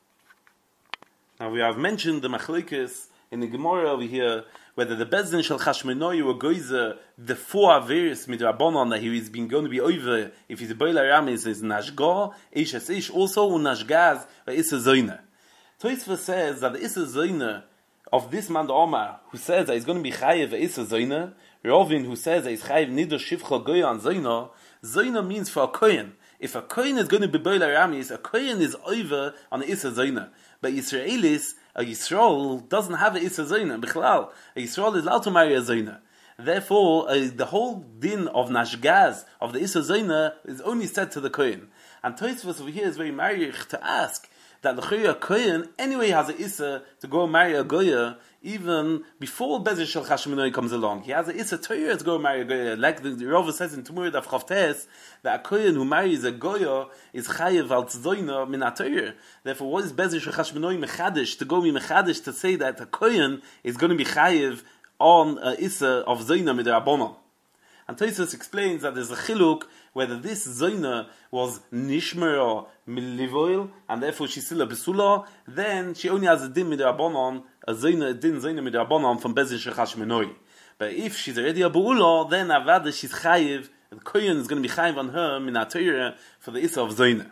Now we have mentioned the machlikas in the Gemara over here, whether the Bezdin shel Chashmenoi or Goizer, the four Averis midrabanon that he is being going to be over, if he's a Boiler Ramis, is Nashga, Ish es Ish, also Nashgaz, or Issa Zoyne. Tosfos says that the Issa Zoyne of this man the Omar, who says that he's going to be Chayev Issa Zoyne, Rovin, who says that he's Chayev Nido Shivcha Goya and Zoyne, Zoyne means for a Kohen. If a Kohen is going to be Boiler Ramis, a Kohen is over on Issa Zoyne. But Israelis, a Yisrael doesn't have a Issa Zoyne. Bichlal, a Yisrael is allowed to marry a Zoyne. Therefore, uh, the whole din of Nashgaz, of the Issa Zoyne, is only said to the Kohen. And Tosfos over here is very marriage to ask that the Chayya Kohen anyway has a Issa to go marry a Goya, even before Bezer Shel Chashmenoi comes along. He has a Issa Torah to go marry a Goya. Like the, the Rava says in Tumur Daf Chavtes, that a Kohen who marries a Goya is Chayev al Tzoyna min HaTorah. Therefore, what is Bezer Shel Chashmenoi Mechadish, to go be Mechadish, to say that a Kohen is going to be Chayev on a Issa of Zoyna midrabanon? And Tosfos explains that there's a chiluk whether this Zoyna was nishmer or milivoil, and therefore she's still a besula, then she only has a din midrabanon, a Zoyna, a din Zoyna midrabanon from Bezer Shel Chashmenoi. But if she's already a beula, then avada she's chayiv, the kohen is going to be chayiv on her min HaTorah for the issa of Zoyna.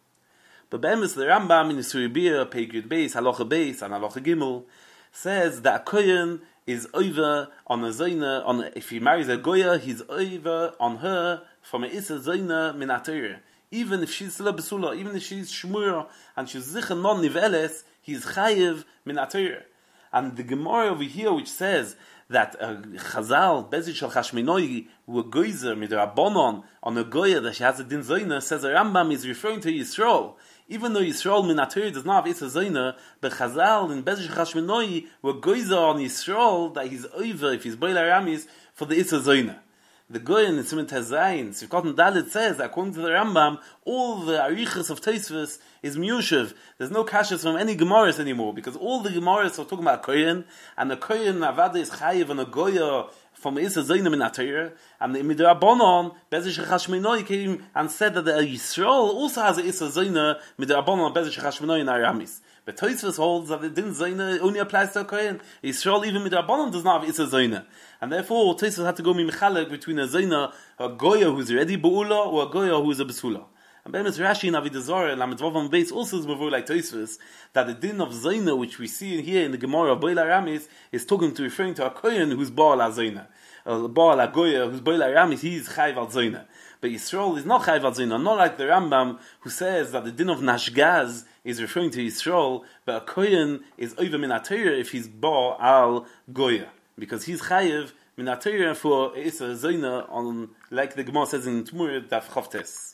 But Be'emes the Rambam in Isuri Bia, Peikut Beis, Halacha Beis, and Halacha Gimel, says that a kohen is over on a Zoyna, on a, if he marries a Goya, he's over on her from a Issa Zoyna min HaTorah. Even if she's still a Besula, even if she's Shmura, and she's Zicha non Niveles, he's Chayiv min HaTorah. And the Gemara over here, which says that uh, Chazal, Bezer Shel Chashmenoi, were Goizer midrabanon on a Goya that she has a Din Zoyna, says the Rambam is referring to Yisrael. Even though Yisrael min HaTorah does not have Issa Zoyna, but Chazal in Bezer Shel Chashmenoi were Goizer on Yisrael that he's over if he's Boiler Ramis for the Issa Zoyna. The Goyen in Siman Tezayin, Sivkot Dalit says, according to the Rambam, all the Arichas of Tosfos is Miyushev. There's no kashas from any Gemaras anymore, because all the Gemaras are talking about Kohen, and the Kohen Avada is Chayiv and a Goya from Issa Zayna min Atayr, and the Midrabanon, Bezish Chashmenoi came and said that the Yisrael also has a Issa Zayna, Midrabanon, Bezish Chashmenoi in Aramis. But Tosfos holds that the Din Zayna only applies to a Kohen. Yisrael, even Midrabanon, does not have Issa Zayna. And therefore, Tosfos had to go mimchalek between a Zayna, a Goya who's already Ba'ula, or a Goya who's a Besula. And Be'emes Rashi in Avodah Zarah, and Lamed Vav on base also is before like Tosfos, that the din of Zayna, which we see here in the Gemara of Boil Aramis, is talking to referring to a Kohen who's Baal HaZayna. A Baal HaGoya who's Boil Aramis, he is Chayv al Zayna. But Yisrael is not Chayv al Zayna, not like the Rambam, who says that the din of Nashgaz is referring to Yisrael, but a Kohen is over min Atayr if he's Baal al Goya. Because he's Chayv min Atayr for Issa Zayna on, like the Gemara says in Tmur, Daf Chavtes.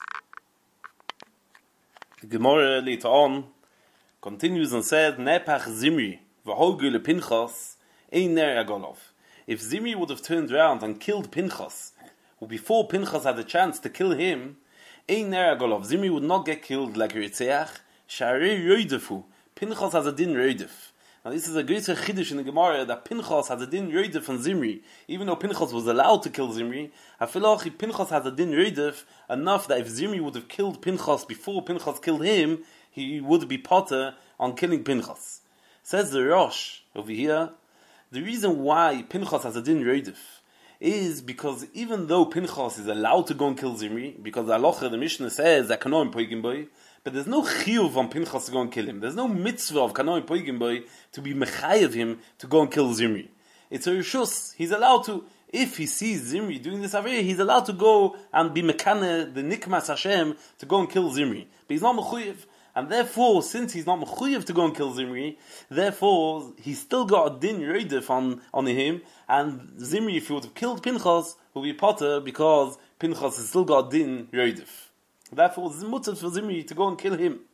The Gemara later on continues and said, Nepach Zimri, v'holgu le Pinchas, ein ner agolov. If Zimri would have turned around and killed Pinchas, or before Pinchas had a chance to kill him, ein ner agolov. Zimri would not get killed like Ritzeach, sha'arei roidefu. Pinchas has a din roidef. Now this is a great chiddush in the Gemara that Pinchas has a din roidef on Zimri. Even though Pinchas was allowed to kill Zimri, I feel like if Pinchas has a din roidef enough that if Zimri would have killed Pinchas before Pinchas killed him, he would be potter on killing Pinchas. Says the Rosh over here, the reason why Pinchas has a din roidef is because even though Pinchas is allowed to go and kill Zimri, because the Halacha, the Mishnah says that Kanoim Poigim Boy, but there's no chiyuv on Pinchas to go and kill him. There's no mitzvah of Kanoim Poigim Boy to be mechayev him to go and kill Zimri. It's a rishus. He's allowed to, if he sees Zimri doing this avera, he's allowed to go and be mekane, the nikmas Hashem, to go and kill Zimri. But he's not mechayev. And therefore, since he's not mechuyev to go and kill Zimri, therefore, he's still got a din roidef on, on him, and Zimri, if he would have killed Pinchas, will be potter, because Pinchas has still got a din roidef. Therefore, it's mutter for Zimri to go and kill him.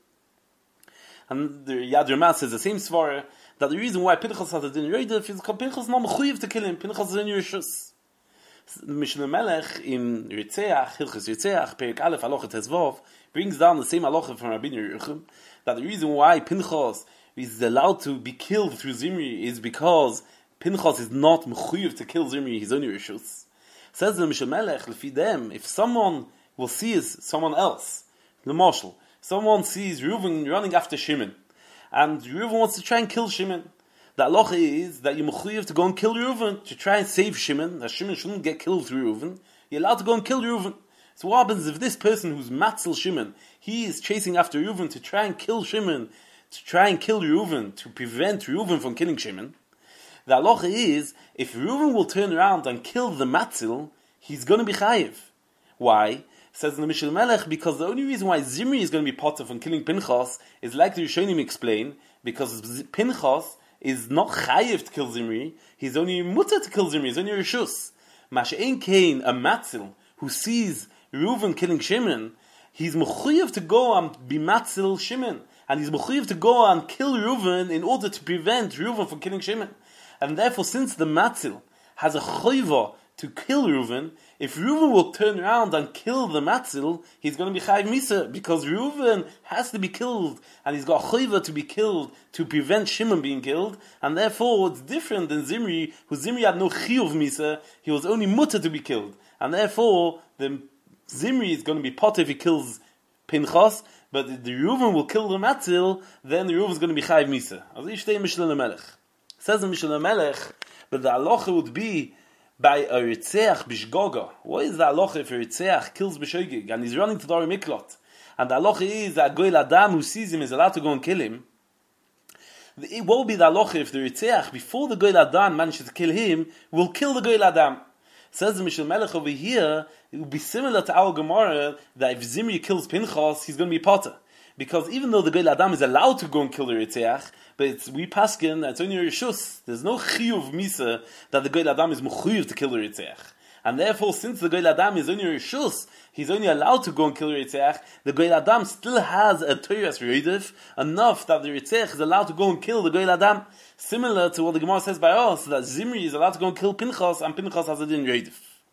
And the Yad Ramah says the same svara, that the reason why Pinchas has a din roidef is because Pinchas is not mechuyev to kill him. Pinchas is in Yerushalayim. Mishnah Melech in Ritzeach, Hilchos Ritzeach, Perek Aleph, Halacha Tezvav, brings down the same halacha from Rabbi Yerucham, that the reason why Pinchas is allowed to be killed through Zimri is because Pinchas is not mechuyev to kill Zimri, his own Rishus. Says the Mishnah Melech, Lefi them, if someone will see someone else, the marshal, someone sees Reuven running after Shimon, and Reuven wants to try and kill Shimon, the halacha is that you're mechuyev to go and kill Reuven, to try and save Shimon, that Shimon shouldn't get killed through Reuven. You're allowed to go and kill Reuven. So what happens if this person who's matzel Shimon, he is chasing after Reuven to try and kill Shimon, to try and kill Reuven, to prevent Reuven from killing Shimon? The halacha is, if Reuven will turn around and kill the matzel, he's going to be chayiv. Why? Says in the Mishnah Melech, because the only reason why Zimri is going to be potter from killing Pinchas is like the Rishonim explain, because Pinchas is not chayiv to kill Zimri, he's only mutter to kill Zimri, he's only rishus. Masha'en Kain, a matzil, who sees Reuven killing Shimon, he's mechuyev to go and be matzil Shimon, and he's mechuyev to go and kill Reuven in order to prevent Reuven from killing Shimon. And therefore, since the matzil has a choiva to kill Reuven, if Reuven will turn around and kill the matzil, he's going to be chayiv misa, because Reuven has to be killed, and he's got a choiva to be killed to prevent Shimon being killed, and therefore it's different than Zimri, who Zimri had no chiyuv misa, he was only mutter to be killed, and therefore the Zimri is going to be potter if he kills Pinchas, but if the Reuven will kill the matzil, then the Reuven is going to be chayiv misa. As I say in Mishnah Melech. Says in Mishnah Melech, but the halacha would be by a Ritzeach bishgoga. What is the halacha if a Ritzeach kills b'shogeg and he's running to the Dori Miklot? And the halacha is that a goy Adam who sees him is allowed to go and kill him. What will be the halacha if the Ritzeach, before the goy Adam manages to kill him, will kill the goy Adam? Says the Mishnah Melech over here, it would be similar to our Gemara that if Zimri kills Pinchas, he's going to be potter. Because even though the goy Adam is allowed to go and kill the Ritzeach, but it's, we paskin, it's only a rishus. There's no chiyuv misa that the goy Adam is mechuyev to kill the Ritzeach. And therefore, since the goy Adam is only a rishus, he's only allowed to go and kill the Ritzeach, the goy Adam still has a Torah's roidef, enough that the Ritzeach is allowed to go and kill the goy Adam. Similar to what the Gemara says by us, that Zimri is allowed to go and kill Pinchas, and Pinchas has a din roidef.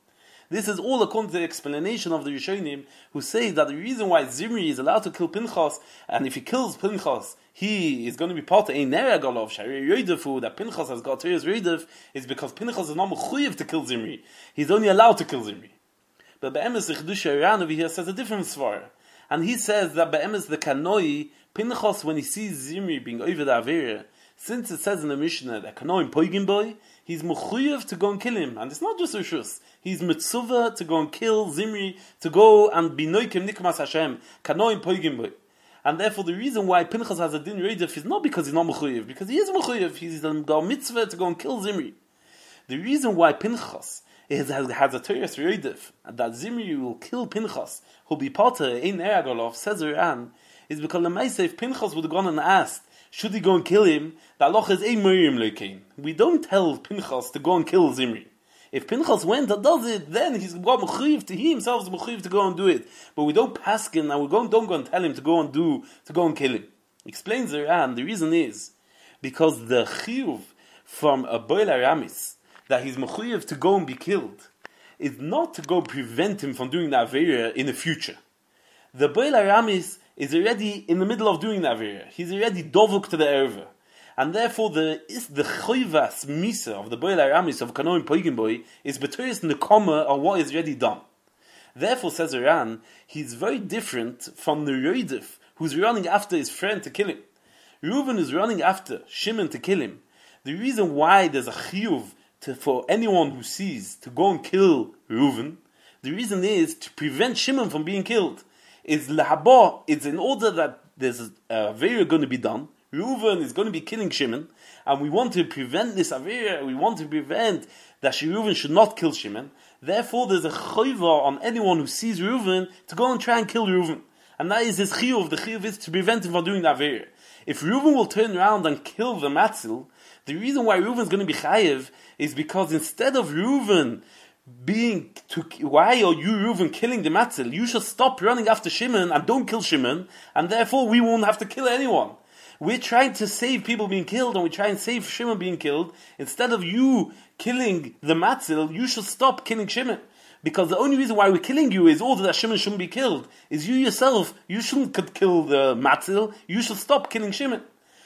This is all according to the explanation of the Rishonim, who say that the reason why Zimri is allowed to kill Pinchas, and if he kills Pinchas, he is going to be part of a Neragolov, Shari Yoidefu, that Pinchas has got Teres Yoidef, is because Pinchas is not mechuyev to kill Zimri. He's only allowed to kill Zimri. But Be'emes, the Chedush Aran over here says a different svar. And he says that Be'emes, the Kanoi, Pinchas, when he sees Zimri being over the Avera, since it says in the Mishnah that Kanoim Poigim Boy, he's mechuyev to go and kill him. And it's not just Rishus. He's mitzuvah to go and kill Zimri, to go and be noikim nikmas Hashem, Kanoim Poigim Boy. And therefore the reason why Pinchas has a din reidef is not because he's not mechuyev, because he is mechuyev. He's a mitzvah to go and kill Zimri. The reason why Pinchas is, has, has a Teres reidef, and that Zimri will kill Pinchas, who'll be potter in Eragolov, says Iran, is because the Maisa, if Pinchas would have gone and asked, should he go and kill him? The Allah is a Miriam Lekein. We don't tell Pinchas to go and kill Zimri. If Pinchas went and does it, then he's got mechuyev to he himself is mechuyev to go and do it. But we don't paskin and we don't, don't go and tell him to go and do to go and kill him. Explains the Ran. The reason is because the chiyuv from a boil aramis that he's mechuyev to go and be killed is not to go prevent him from doing the avera in the future. The boil aramis is already in the middle of doing the Avera. He's already dovuk to the Erva. And therefore the is the choivas misa of the Boil Aramis of Kanoim Poigim Boy is beturis in the comma of what is already done. Therefore, says Iran, he's very different from the Yoidif, who's running after his friend to kill him. Reuven is running after Shimon to kill him. The reason why there's a chiyuv to, for anyone who sees to go and kill Reuven, the reason is to prevent Shimon from being killed. Is lahaba, it's in order that there's a avera going to be done. Reuven is going to be killing Shimon, and we want to prevent this avera. We want to prevent that Reuven should not kill Shimon. Therefore, there's a choiva on anyone who sees Reuven to go and try and kill Reuven, and that is his chiyuv. The chiyuv is to prevent him from doing the avera. If Reuven will turn around and kill the matzil, the reason why Reuven is going to be chayiv is because instead of Reuven being to why are you Reuven killing the matzil? You should stop running after Shimon and don't kill Shimon, and therefore we won't have to kill anyone. We're trying to save people being killed, and we try and save Shimon being killed. Instead of you killing the matzil, you should stop killing Shimon. Because the only reason why we're killing you is order that Shimon shouldn't be killed. Is you yourself, you shouldn't kill the matzil, you should stop killing Shimon.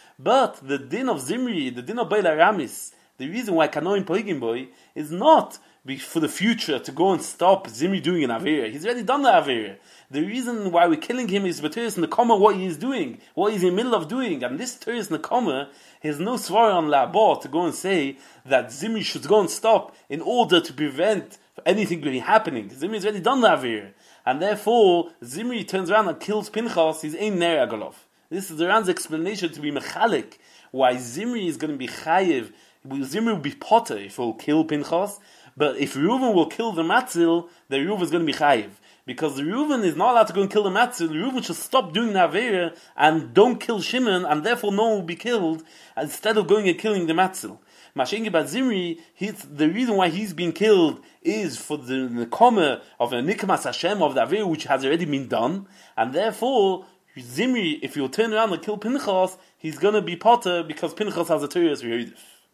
But the din of Zimri, the din of Beil Aramis, the reason why Kanoim Poigim Boy is not for the future to go and stop Zimri doing an Avera. He's already done the Avera. The reason why we're killing him is B'Teres Nekoma, what he is doing, what he's in the middle of doing. And this Teres Nekoma has no svar on La'abah to go and say that Zimri should go and stop in order to prevent anything from happening. Zimri's already done the Avera. And therefore, Zimri turns around and kills Pinchas, he's ein Ner Agolov. This is the Ran's explanation to be mechalik, why Zimri is going to be chayiv. Zimri will be potter if he'll kill Pinchas, but if Reuven will kill the matzil, then Reuven is going to be chayiv. Because Reuven is not allowed to go and kill the matzil, Reuven should stop doing the avera and don't kill Shimon, and therefore no one will be killed, instead of going and killing the matzil. Mashengi Bat Zimri, he's, the reason why he's being killed is for the nekoma of a nikmas Hashem of the avera which has already been done, and therefore Zimri, if he'll turn around and kill Pinchas, he's going to be potter because Pinchas has a Teres Yoidef.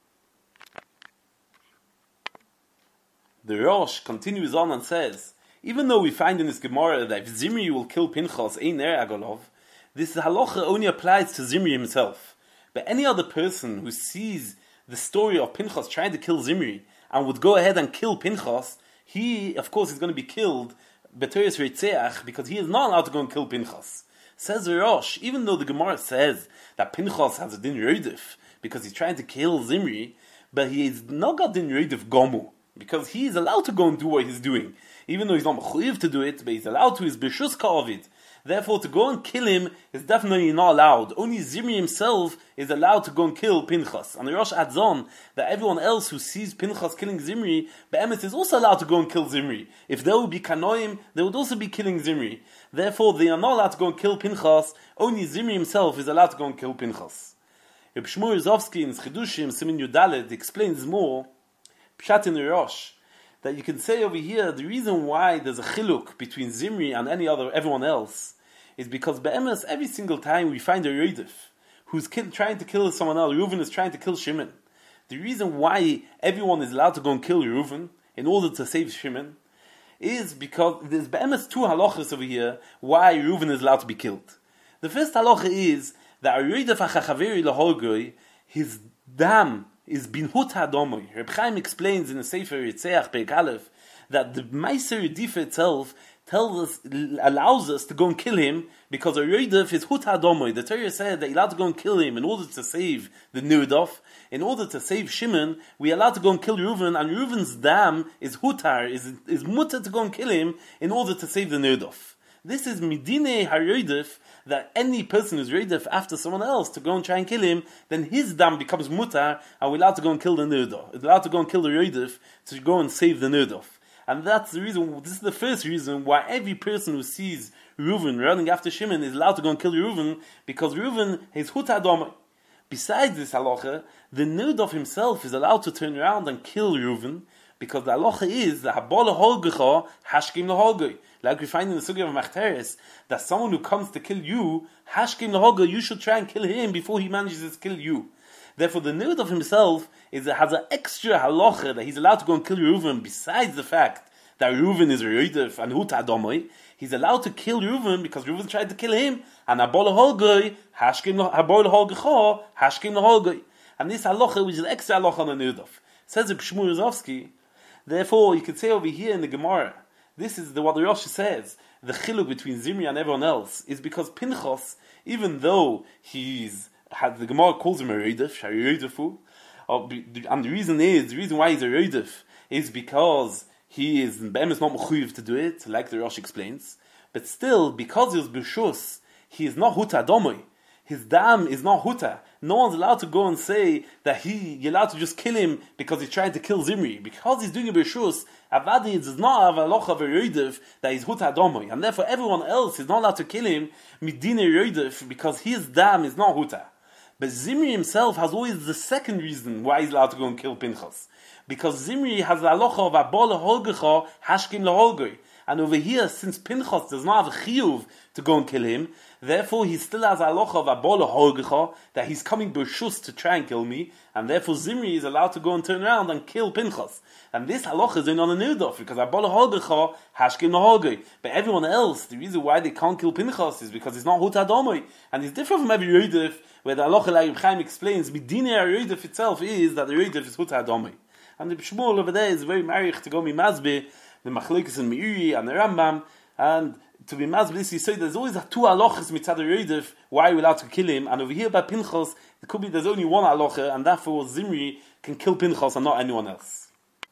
The Rosh continues on and says, even though we find in this Gemara that if Zimri will kill Pinchas, ein Ner Agolov, this halacha only applies to Zimri himself. But any other person who sees the story of Pinchas trying to kill Zimri and would go ahead and kill Pinchas, he, of course, is going to be killed b'teres reitzeach because he is not allowed to go and kill Pinchas. Says the Rosh, even though the Gemara says that Pinchas has a din yoidif because he's trying to kill Zimri, but he is not got din yoidif gomu, because he is allowed to go and do what he's doing. Even though he's not mechuyev to do it, but he's allowed to, his b'shus ka'avid. Therefore, to go and kill him is definitely not allowed. Only Zimri himself is allowed to go and kill Pinchas. And the Rosh adds on that everyone else who sees Pinchas killing Zimri, Be'emet is also allowed to go and kill Zimri. If there would be Kanoim, they would also be killing Zimri. Therefore, they are not allowed to go and kill Pinchas. Only Zimri himself is allowed to go and kill Pinchas. Reb Shmuel Rozovsky in Chidushim Simin Yudaled explains more, Pshat in the Rosh, that you can say over here the reason why there's a chiluk between Zimri and any other everyone else is because be'emes every single time we find a Yoidef who's kill, trying to kill someone else, Reuven is trying to kill Shimon. The reason why everyone is allowed to go and kill Reuven in order to save Shimon is because there's be'emes two halachas over here why Reuven is allowed to be killed. The first halacha is that Aroidef HaChaveri L'Holgoi, his dam is bin hut hadomoi. Reb Chaim explains in the Sefer Yitzeach Perek Aleph that the Meiser Yedifa itself tells us, allows us to go and kill him because Aroidef is hut hadomoi. The Torah said that you're allowed to go and kill him in order to save the Nirdof. In order to save Shimon, we are allowed to go and kill Reuven, and Reuven's dam is hutar, is, is mutter to go and kill him in order to save the Nirdof. This is midine haroidef, that any person who's roidef after someone else to go and try and kill him, then his dam becomes mutar, and we're allowed to go and kill the nirdof. We're allowed to go and kill the roidef to go and save the nirdof. And that's the reason, this is the first reason why every person who sees Reuven running after Shimon is allowed to go and kill Reuven, because Reuven is hutar dom. Besides this halacha, the nirdof himself is allowed to turn around and kill Reuven, because the halacha is that habala holgecha hashkim leholgei. Like we find in the sugya of Machteres, that someone who comes to kill you, hashkim leholgei, you should try and kill him before he manages to kill you. Therefore, the nird of himself is that has an extra halacha that he's allowed to go and kill Reuven. Besides the fact that Reuven is roidef and huta adomoi, he's allowed to kill Reuven because Reuven tried to kill him. And habala holgei hashkim habala holgecha hashkim leholgei. And this halacha, which is extra halacha on the nird of, says the Shmuel Rozovsky. Therefore, you could say over here in the Gemara, this is the, what the Rosh says, the chiluk between Zimri and everyone else is because Pinchas, even though he's, had, the Gemara calls him a Reidef, Sharireidefu, and the reason is, the reason why he's a Reidef is because he is, Be'emes not mechuyev to do it, like the Rosh explains, but still, because he was B'shus, he is not Huta Domoi. His dam is not huta. No one's allowed to go and say that he, you're allowed to just kill him because he's trying to kill Zimri. Because he's doing a b'shus, avadi does not have a loch of a yoidev that is huta adomoi. And therefore everyone else is not allowed to kill him midine yoidev because his dam is not huta. But Zimri himself has always the second reason why he's allowed to go and kill Pinchas. Because Zimri has the halacha of abol holgecha hashkim leholgei. And over here, since Pinchas does not have a chiyuv to go and kill him, therefore he still has a halacha of abola holgecha, that he's coming b'shus to try and kill me, and therefore Zimri is allowed to go and turn around and kill Pinchas. And this halacha is in on a nirdof, because abola holgecha hashkim leholgei. But everyone else, the reason why they can't kill Pinchas is because he's not huta domoi, and he's different from every yoidef, where the halacha like Reb Chaim explains, midine yoidef itself is that the yoidef is huta domoi. And the Shmuel over there is very marich to go mimazbe, the Machlekes and Meiri and the Rambam, and to be mazb this, he said there's always two halachas mitzad Yoidef, why are we allowed to kill him? And over here by Pinchas, it could be there's only one halacha, and therefore Zimri can kill Pinchas and not anyone else.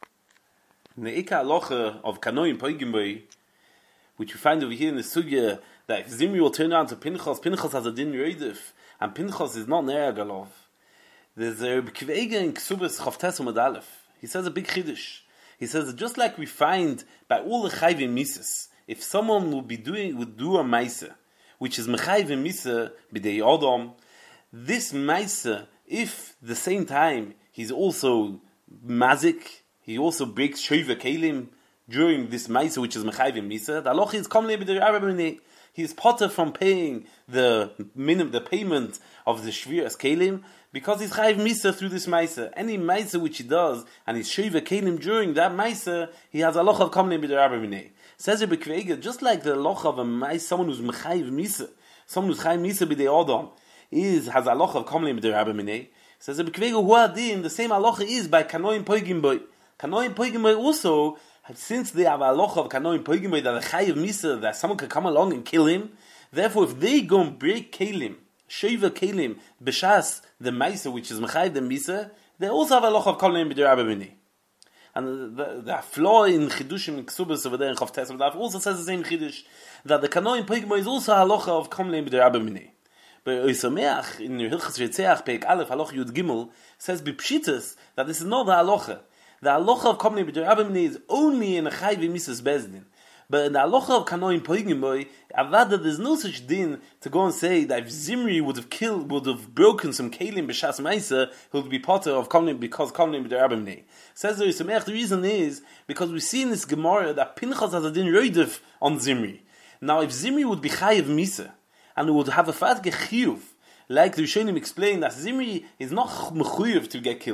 In the Eka halacha of Kanoim Poigimboy, which we find over here in the Sugya, that if Zimri will turn around to Pinchas, Pinchas has a din Yoidef, and Pinchas is not Ne'er Galov. There's a B'kiveiga in Ksubas Chavtes Umad Aleph. He says a big chiddush. He says that just like we find by all the chayvim mises, if someone would be doing would do a maisa, which is mechayvim misa b'dei adam, this maisa, if the same time he's also mazik, he also breaks shoiva kelim during this maisa, which is mechayvim misa, the halacha is commonly b'dei arabinei. He is potter from paying the minimum, the payment of the shviras kelim, because he's chayiv misa through this maisa. Any maisa which he does, and he's shviva kelim during that maisa, he has a loch of commonly b'dei arabinei. Says Rebbe Kveiga, just like the loch of a maisa, someone who's mechayiv misa, someone who's chayiv misa b'dei adam, is has a loch of commonly b'dei arabinei. Says Rebbe Kveiga, who adin, the same halacha is by kanoim poigim boy. Kanoim poigim boy also, since they have a halacha of kanoim poigim boy, that a chayiv misa, that someone can come along and kill him, therefore if they go and break kelim, sheva kelim, b'shas the maisa, which is mechayiv the misa, they also have a halacha of kanoim b'dei arabinei. And the, the flaw in Chidushim in Ksubas over there in Chavtes also says the same Chidush, that the Kanoim Poigmo is also a halacha of Komleim b'dei Rabbi Minei. But Oisameach, in Hilchas Ritzeach, Peik Aleph, halacha Yud Gimel, says B'pshitas, that this is not the halacha. The halacha of Komleim b'dei Rabbi Minei is only in a Chayv Mises Bezdin. But in the halacha of Kanoim Poigmo, Avada, there's no such din to go and say that if Zimri would have killed, would have broken some Kalim B'shas Maisa, he would be potter of Komleim, because Komleim b'dei Rabbi Minei. Says the Yisamech, the reason is because we see in this Gemara that Pinchas has a din roidef on Zimri. Now, if Zimri would be chayiv misa and would have a fatke chiyuv, like the Rishonim explained, that Zimri is not mechuyev to get killed,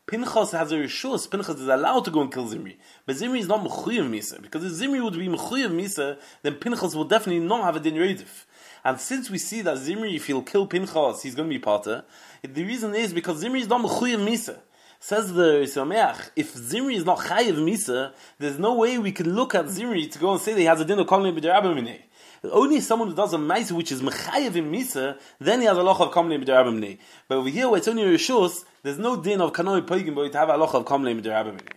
Pinchas has a reshus. Pinchas is allowed to go and kill Zimri, but Zimri is not mechuyev misa, because if Zimri would be mechuyev misa, then Pinchas will definitely not have a din reidif. And since we see that Zimri, if he'll kill Pinchas, he's going to be pater, the reason is because Zimri is not mechuyev misa. Says the Sameach, if Zimri is not chayev misa, there's no way we can look at Zimri to go and say that he has a din of kamlei b'derabba minei. Only someone who does a ma'isa which is mechayev in misa, then he has a loch of kamlei b'derabba minei. But over here, where it's only reshus, there's no din of kanoi poigim boy to have a loch of kamlei b'derabba minei.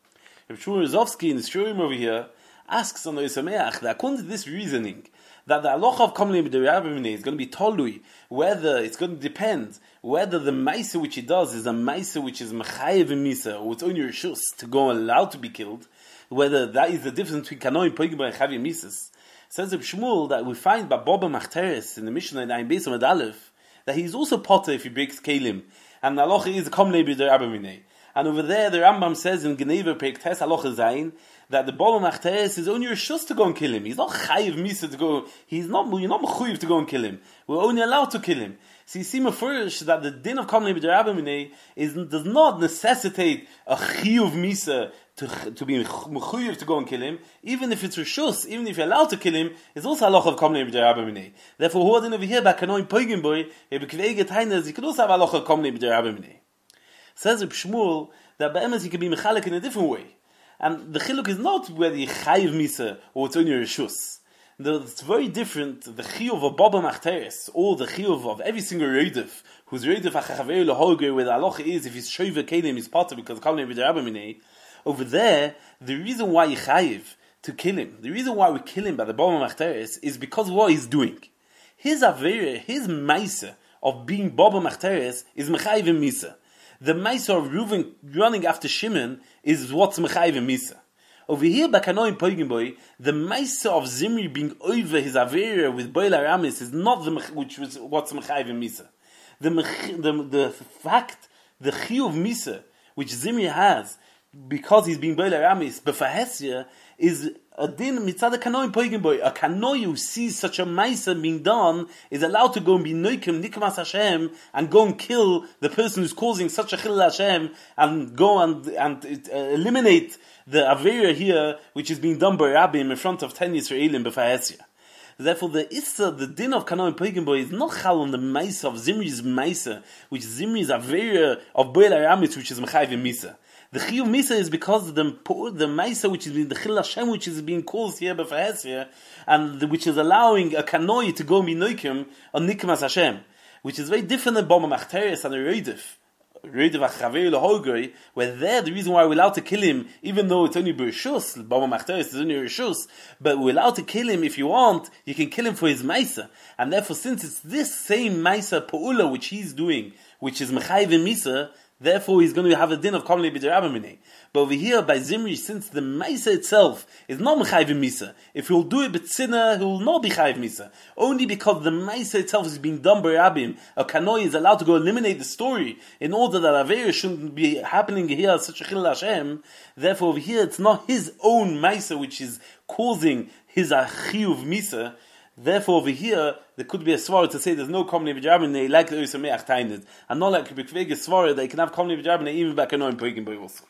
Rav Shmuel Rozovsky in the Shurim over here asks on the Sameach that according to this reasoning, that the halacha of kamlei b'derabba minei is going to be tolui, whether it's going to depend whether the ma'isa which he does is a ma'isa which is mechayev in misa, or it's only reshus to go allowed to be killed, whether that is the difference between kanoi poigim and chayev misas. Says Reb Shmuel that we find by Baba Machteres in the Mishnah in Ayin Beis Amud Aleph that he is also potter if he breaks kelim, and the halacha is kamlei b'derabba minei. And over there, the Rambam says in Geneva Perek Tes halacha zayin that the Baba Machteres is only reshus to go and kill him. He's not chayiv misa to go. He's not. You're not mechuyev to go and kill him. We're only allowed to kill him. So you see, mefurish that the din of kamlei b'derabba minei is does not necessitate a chiyuv misa to to be mechuyev to go and kill him. Even if it's reshus, even if you're allowed to kill him, it's also a halacha of kamlei b'derabba minei. Therefore, who are over here by kanoin poigim boy, he bekveiget hainas, you could also have a halacha of kamlei b'derabba minei. Says Reb Shmuel that be'emes he can be mechalek in a different way. And the chiluk is not whether you chayiv misa or it's only reshus. It's very different. The chiyuv of Baba Machteres, or the chiyuv of every single reidif, whose reidif achachaver leholger, where the halacha is if he's shoyve kelim is potter because kamlei b'derabba minei. Over there, the reason why you chayiv to kill him, the reason why we kill him by the Baba Machteres is because of what he's doing. His avera, his maisa of being Baba Machteres is mechayiv in misa. The Maisa of Reuven running after Shimon is what's Mechayiv in Misa. Over here, by Kanoim Poigim Boy, the Maisa of Zimri being over his Avera with Boil Aramis is not the which was what's Mechayiv in Misa. The, the, the fact, the Chiyuv Misa, which Zimri has, because he's being Boil Aramis, Befahesia, is a din mitzad a kanoim poigim boy. A kanoi who sees such a ma'isa being done is allowed to go and be noikim nikmas Hashem and go and kill the person who's causing such a chilul Hashem and go and and uh, eliminate the avera here which is being done by Rabbim in front of ten Yisraelim b'fahesia. Therefore, the issa, the din of kanoim poigim boy is not chal on the ma'isa of Zimri's ma'isa, which Zimri's avera of boil aramis, which is mechayiv in misa. The chiyuv misa is because the the ma'isa which is the chilul Hashem which is being caused here b'fahesia, and the, which is allowing a kanoi to go and be noikim on nikmas Hashem, which is very different than Bama Machteres and the Reidif. Reidif achaver leholgoi, where there the reason why we're allowed to kill him, even though it's only b'reshus, Bama Machteres is only reshus, but we're allowed to kill him if you want. You can kill him for his ma'isa, and therefore since it's this same ma'isa pa'ula which he's doing, which is mechayiv in misa, therefore he's going to have a din of kamlei b'derabba minei. But over here by Zimri, since the ma'isa itself is not mechayiv in misa, if he'll do it b'tzina, he will not be chayiv misa. Only because the ma'isa itself is being done by Rabbim, a kanoi is allowed to go eliminate the story in order that avera shouldn't be happening here such a chilul Hashem. Therefore over here it's not his own ma'isa which is causing his achiyuv misa. Therefore, over here, there could be a svara to say there's no kamlei b'derabba minei like the Osameach Tainid, and not like B'kvege svara that you can have kamlei b'derabba minei even back in Noim Poigim Boy also.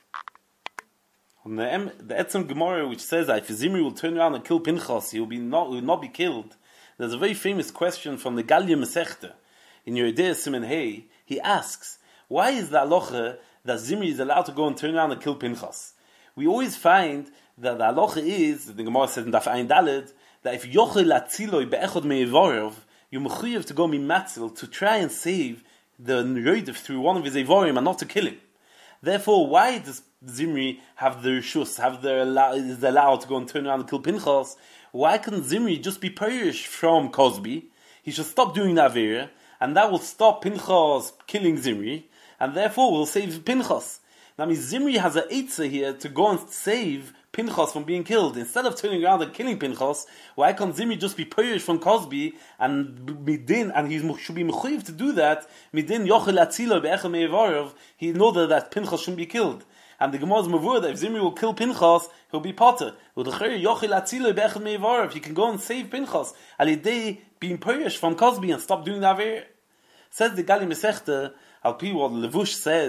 On the em, the Etzem Gemara which says that if Zimri will turn around and kill Pinchas, he will be not he will not be killed. There's a very famous question from the Galia Masechta in Yeridei Siman Hey. He asks, why is the halacha that Zimri is allowed to go and turn around and kill Pinchas? We always find that the halacha is, the Gemara says in Daf Ayin Daled, that if yochel atziloi be'echod me'ivorov, you're mechuyev to go mimatzil to try and save the Reidif through one of his evorim and not to kill him. Therefore, why does Zimri have the reshus, have the allow, is allowed to go and turn around and kill Pinchas? Why couldn't Zimri just be perished from Cosby? He should stop doing that avera, and that will stop Pinchas killing Zimri, and therefore will save Pinchas. Now, I mean, Zimri has an eitzah here to go and save Pinchas from being killed. Instead of turning around and killing Pinchas, why can't Zimri just be perished from Cosby and midin, and he should be mechuyev to do that? Midin yochel atzilo be'echel me'evarov. He knows that, that Pinchas shouldn't be killed. And the Gemara is mavur that if Zimri will kill Pinchas, he'll be potter. Yochel atzilo be'echel me'evarov. He can go and save Pinchas al yedei being perished from Cosby and stop doing that. Says the Gali Masechta, al pi what Levush says.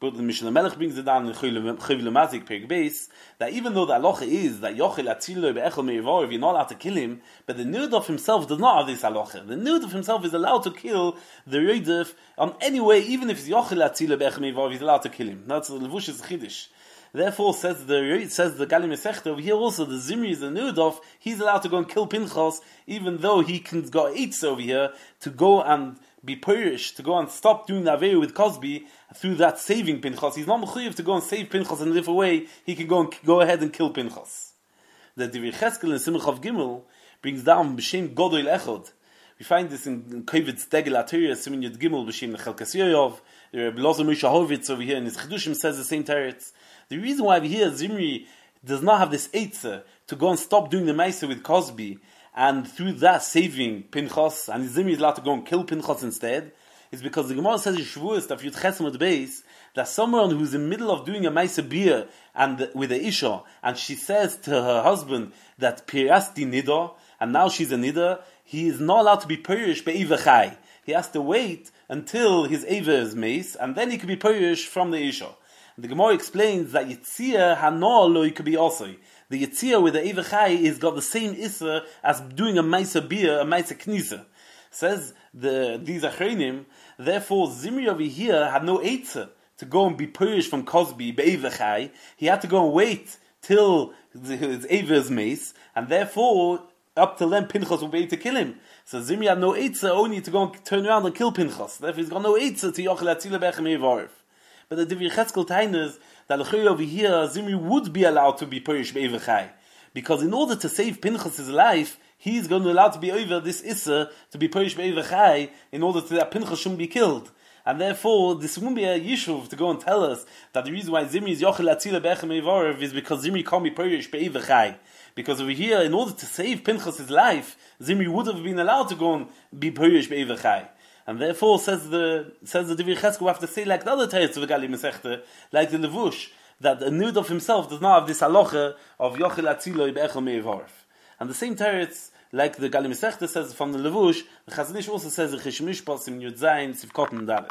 But the Mishnah Melech brings it down in Chivle Mazik Perek Beis that even though the halacha is that Yochel Atzilo Be'echel Me'ivor, you're not allowed to kill him, but the Nerd of himself does not have this halacha. The Nerd of himself is allowed to kill the Reidef on any way, even if it's Yochel Atzilo Be'echel Me'ivor, he's allowed to kill him. That's the Levush's Chiddush. Therefore, says the says the Gali Masechta over here also, the Zimri is the Nerdov, he's allowed to go and kill Pinchas, even though he can go eats over here to go and be perished, to go and stop doing the Averu with Cosby through that saving Pinchas. He's not mechuyev to go and save Pinchas in a different way. He can go and go ahead and kill Pinchas. The Divrei Cheskel in Simcha of Gimel brings down B'Shem Godoil Echod. We find this in Kovetz Degel Atira Simin Yud Gimel B'Shem Nechelkas Yoyov. Rabbi Lozer Moshe Horowitz over here in his Chidushim says the same teretz. The reason why we hear Zimri does not have this eitzah to go and stop doing the Maisa with Cosby and through that saving Pinchas, and Zimri is allowed to go and kill Pinchas instead, is because the Gemara says in Shavuos that Yud Chesem at base that someone who's in the middle of doing a Maisa beer and with a Isha, and she says to her husband that Pirasti Nida, and now she's a Nida, he is not allowed to be Pirish Be'eva Chai. He has to wait until his Eva is mace, and then he can be Pirish from the Isha. The Gemara explains that Yitzia Hanor lo could be Osoi. The Yitzia with the Eva Chai is got the same Issa as doing a Maisa beer, a Maisa Knisa. Says the these Achrenim, therefore Zimri over here had no Eitzah to go and be purged from Cosby, Be'eva Chai. He had to go and wait till his Eva is mace, and therefore up till then Pinchas will be able to kill him. So Zimri had no Eitzah only to go and turn around and kill Pinchas. Therefore he's got no Eitzah to Yochel Atzila Be'echem Yevarif. But the Divrei Cheskel Tainas, that L'choi over here, Zimri would be allowed to be Purish Be'eva Chai. Because in order to save Pinchas' life, he's going to allow to be over this Issa, to be Purish Be'eva Chai, in order to, that Pinchas shouldn't be killed. And therefore, this wouldn't be a Yishuv to go and tell us that the reason why Zimri is Yochel Atzila Be'echem Yevarif is because Zimri can't be Purish Be'eva Chai. Because over here, in order to save Pinchas' life, Zimri would have been allowed to go and be Purish Be'eva Chai. And therefore, says the says the Divrei Cheskel, we have to say like the other teretz of the Gali Masechta, like the Levush, that the Nerd of himself does not have this halacha of Yochel Atziloi Be'echel Me'evarif. And the same teretz, like the Gali Masechta says from the Levush, the Chazon Ish also says the Cheshem Mishpas in Yud Zayin Sivkot and Dalet.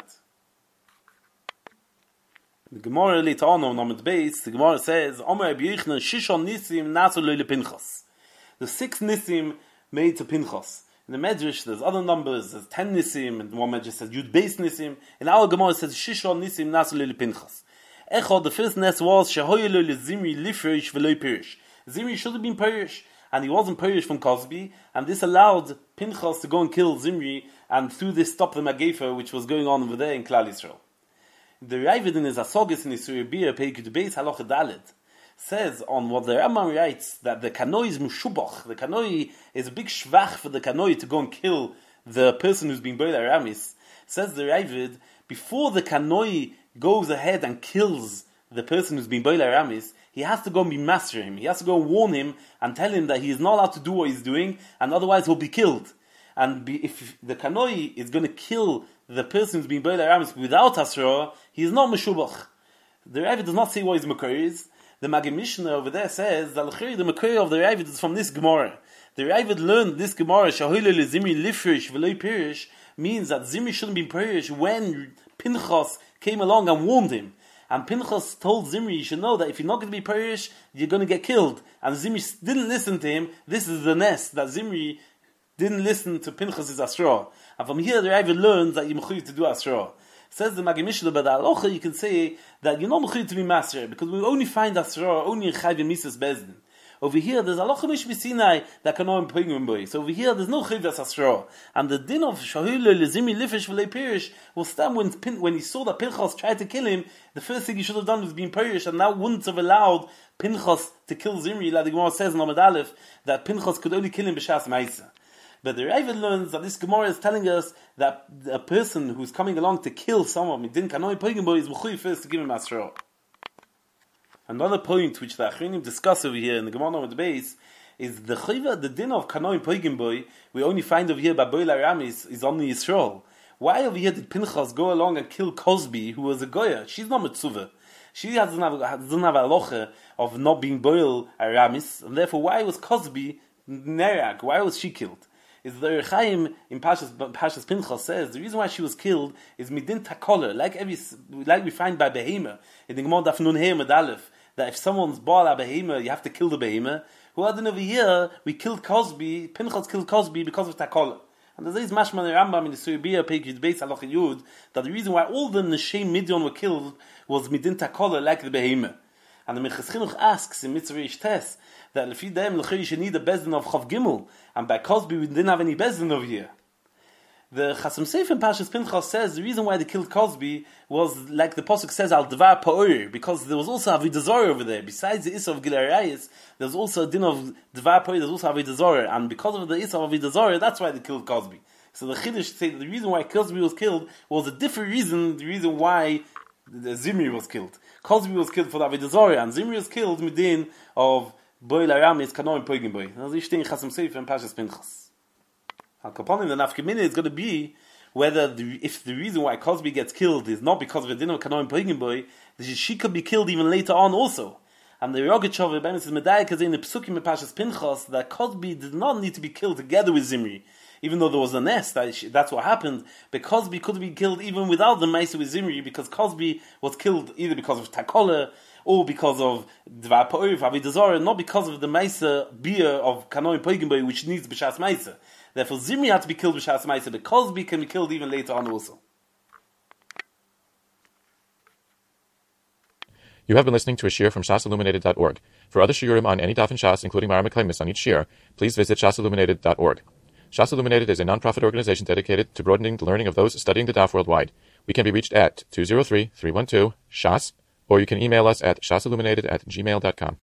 The Gemara later on on Amud Beis, the Gemara says, Omer Rabbi Yochanan Shishon Nisim Nasu Lo LePinchas. The six Nisim made to Pinchas. In the Medrash, there's other numbers, there's ten Nisim, and one Medrash says Yud Beis Nisim. In our Gemara, it says Shishon Nisim Nasu Lo LePinchas. Echad, the first nest was Shehoye Lo LeZimri Lifresh V'Lo Pirish. Zimri should have been Pirish, and he wasn't Pirish from Cosby, and this allowed Pinchas to go and kill Zimri, and through this stop the Magefa, which was going on over there in Klal Yisrael. The Ravid in his Asogis in his Surabia, Peikut Beis Halacha Dalet, says on what the Rambam writes that the kanoi is mushubach. The kanoi is a big shvach for the kanoi to go and kill the person who's been boiled aramis. Says the Ravid, before the kanoi goes ahead and kills the person who's been boiled aramis, he has to go and be master him. He has to go and warn him and tell him that he is not allowed to do what he's doing, and otherwise he'll be killed. And be, if the kanoi is going to kill the person who's been boiled aramis without asra, he is not meshubach. The Ravid does not say what his makor is. The Magid Mishnah over there says that the makor of the Ravid is from this Gemara. The Ravid learned this Gemara, Shahoyle LeZimri Lifresh V'Lo Pirish, means that Zimri shouldn't be Pirish when Pinchas came along and warned him. And Pinchas told Zimri, you should know that if you're not going to be Pirish, you're going to get killed. And Zimri didn't listen to him. This is the nest, that Zimri didn't listen to Pinchas' Asra. And from here the Ravid learns that you're mechuyev to do Asra. Says the Magid Mishnah, but the halacha you can say that you're not mechuyev to be master, because we only find Asra only in Chayv Misas Bezdin. Over here, there's halacha mishmi Sinai that can know in boy. So over here, there's no chayv that's Asra. And the din of Shahoyle LeZimri Lifresh V'Lo Pirish will stand when when he saw that Pinchas tried to kill him. The first thing he should have done was being Pirish, and now wouldn't have allowed Pinchas to kill Zimri, like the Gemara says in Amud Aleph, that Pinchas could only kill him b'shas ma'isa. But the Ravid learns that this Gemara is telling us that a person who's coming along to kill someone, Midin Kanoi Poigimbo, is mechuyev first to give him Asra. Another point which the Achronim discuss over here in the Gemara with the base is the chayva, the din of Kanoi Poigimbo, we only find over here by Boil Aramis, is only Yisrael. Why over here did Pinchas go along and kill Cosby, who was a Goya? She's not Mitzuvah. She doesn't have, doesn't have a halacha of not being Boil Aramis, and therefore why was Cosby Nerag? Why was she killed? is the Chaim in Pashas Pashas Pinchas says the reason why she was killed is midin takola, like every like we find by Behema in the Gemara Daf Nun Hey Amud Aleph, that if someone's bought a behema, you have to kill the behema. Who hadn't over here, we killed Cosby, Pinchas killed Cosby because of takola. And there's mashman Rambam in the Surabia page with Beis Halach Yud that the reason why all the Neshem Midian were killed was midin takola, like the behema. And the Minchas Chinuch asks in Mitzvah Ish Tes that if you them l'chei you need a bezdin of Chav Gimel, and by Cosby we didn't have any bezdin over here. The Chasam Sofer in Parshas Pinchas says the reason why they killed Cosby was like the pasuk says al Dvar Pa'or, because there was also Avodah Zarah over there. Besides the Issa of Gilei Arayis, there's also a din of Dvar Pa'or. There's also Avodah Zarah, and because of the Issa of Avodah Zarah, that's why they killed Cosby. So the Chiddush say the reason why Cosby was killed was a different reason. The reason why the Zimri was killed. Cosby was killed for the Avodah Zarah, and Zimri was killed midin of Boy Laram is Kanoim Poigim Boy. Now this thing Chasam Sofer in Parshas Pinchas. Al Kaponim, the nafkamina is going to be whether the, if the reason why Cosby gets killed is not because of a din of Kanoim Poigim Boy, she could be killed even later on also. And the Rogatchover Ben says Medayik is in the Pesukim in Parshas Pinchas that Cosby did not need to be killed together with Zimri, even though there was a nest. That she, that's what happened. But Cosby could be killed even without the Maisa with Zimri, because Cosby was killed either because of Takola or because of Dvar Pa'or, Avodah Zarah, not because of the Maisa beer of Kanoim Poigim Boy, which needs B'Shas Maisa. Therefore, Zimri had to be killed b'shas ma'aseh, but Cosby can be killed even later on also. You have been listening to a shiur from shas illuminated dot org. For other shiurim on any daf in Shas, including Mara Meklemis on each shiur, please visit shas illuminated dot org. Shas Illuminated is a non-profit organization dedicated to broadening the learning of those studying the daf worldwide. We can be reached at two zero three, three one two, S H A S, or you can email us at shasilluminated at gmail dot com.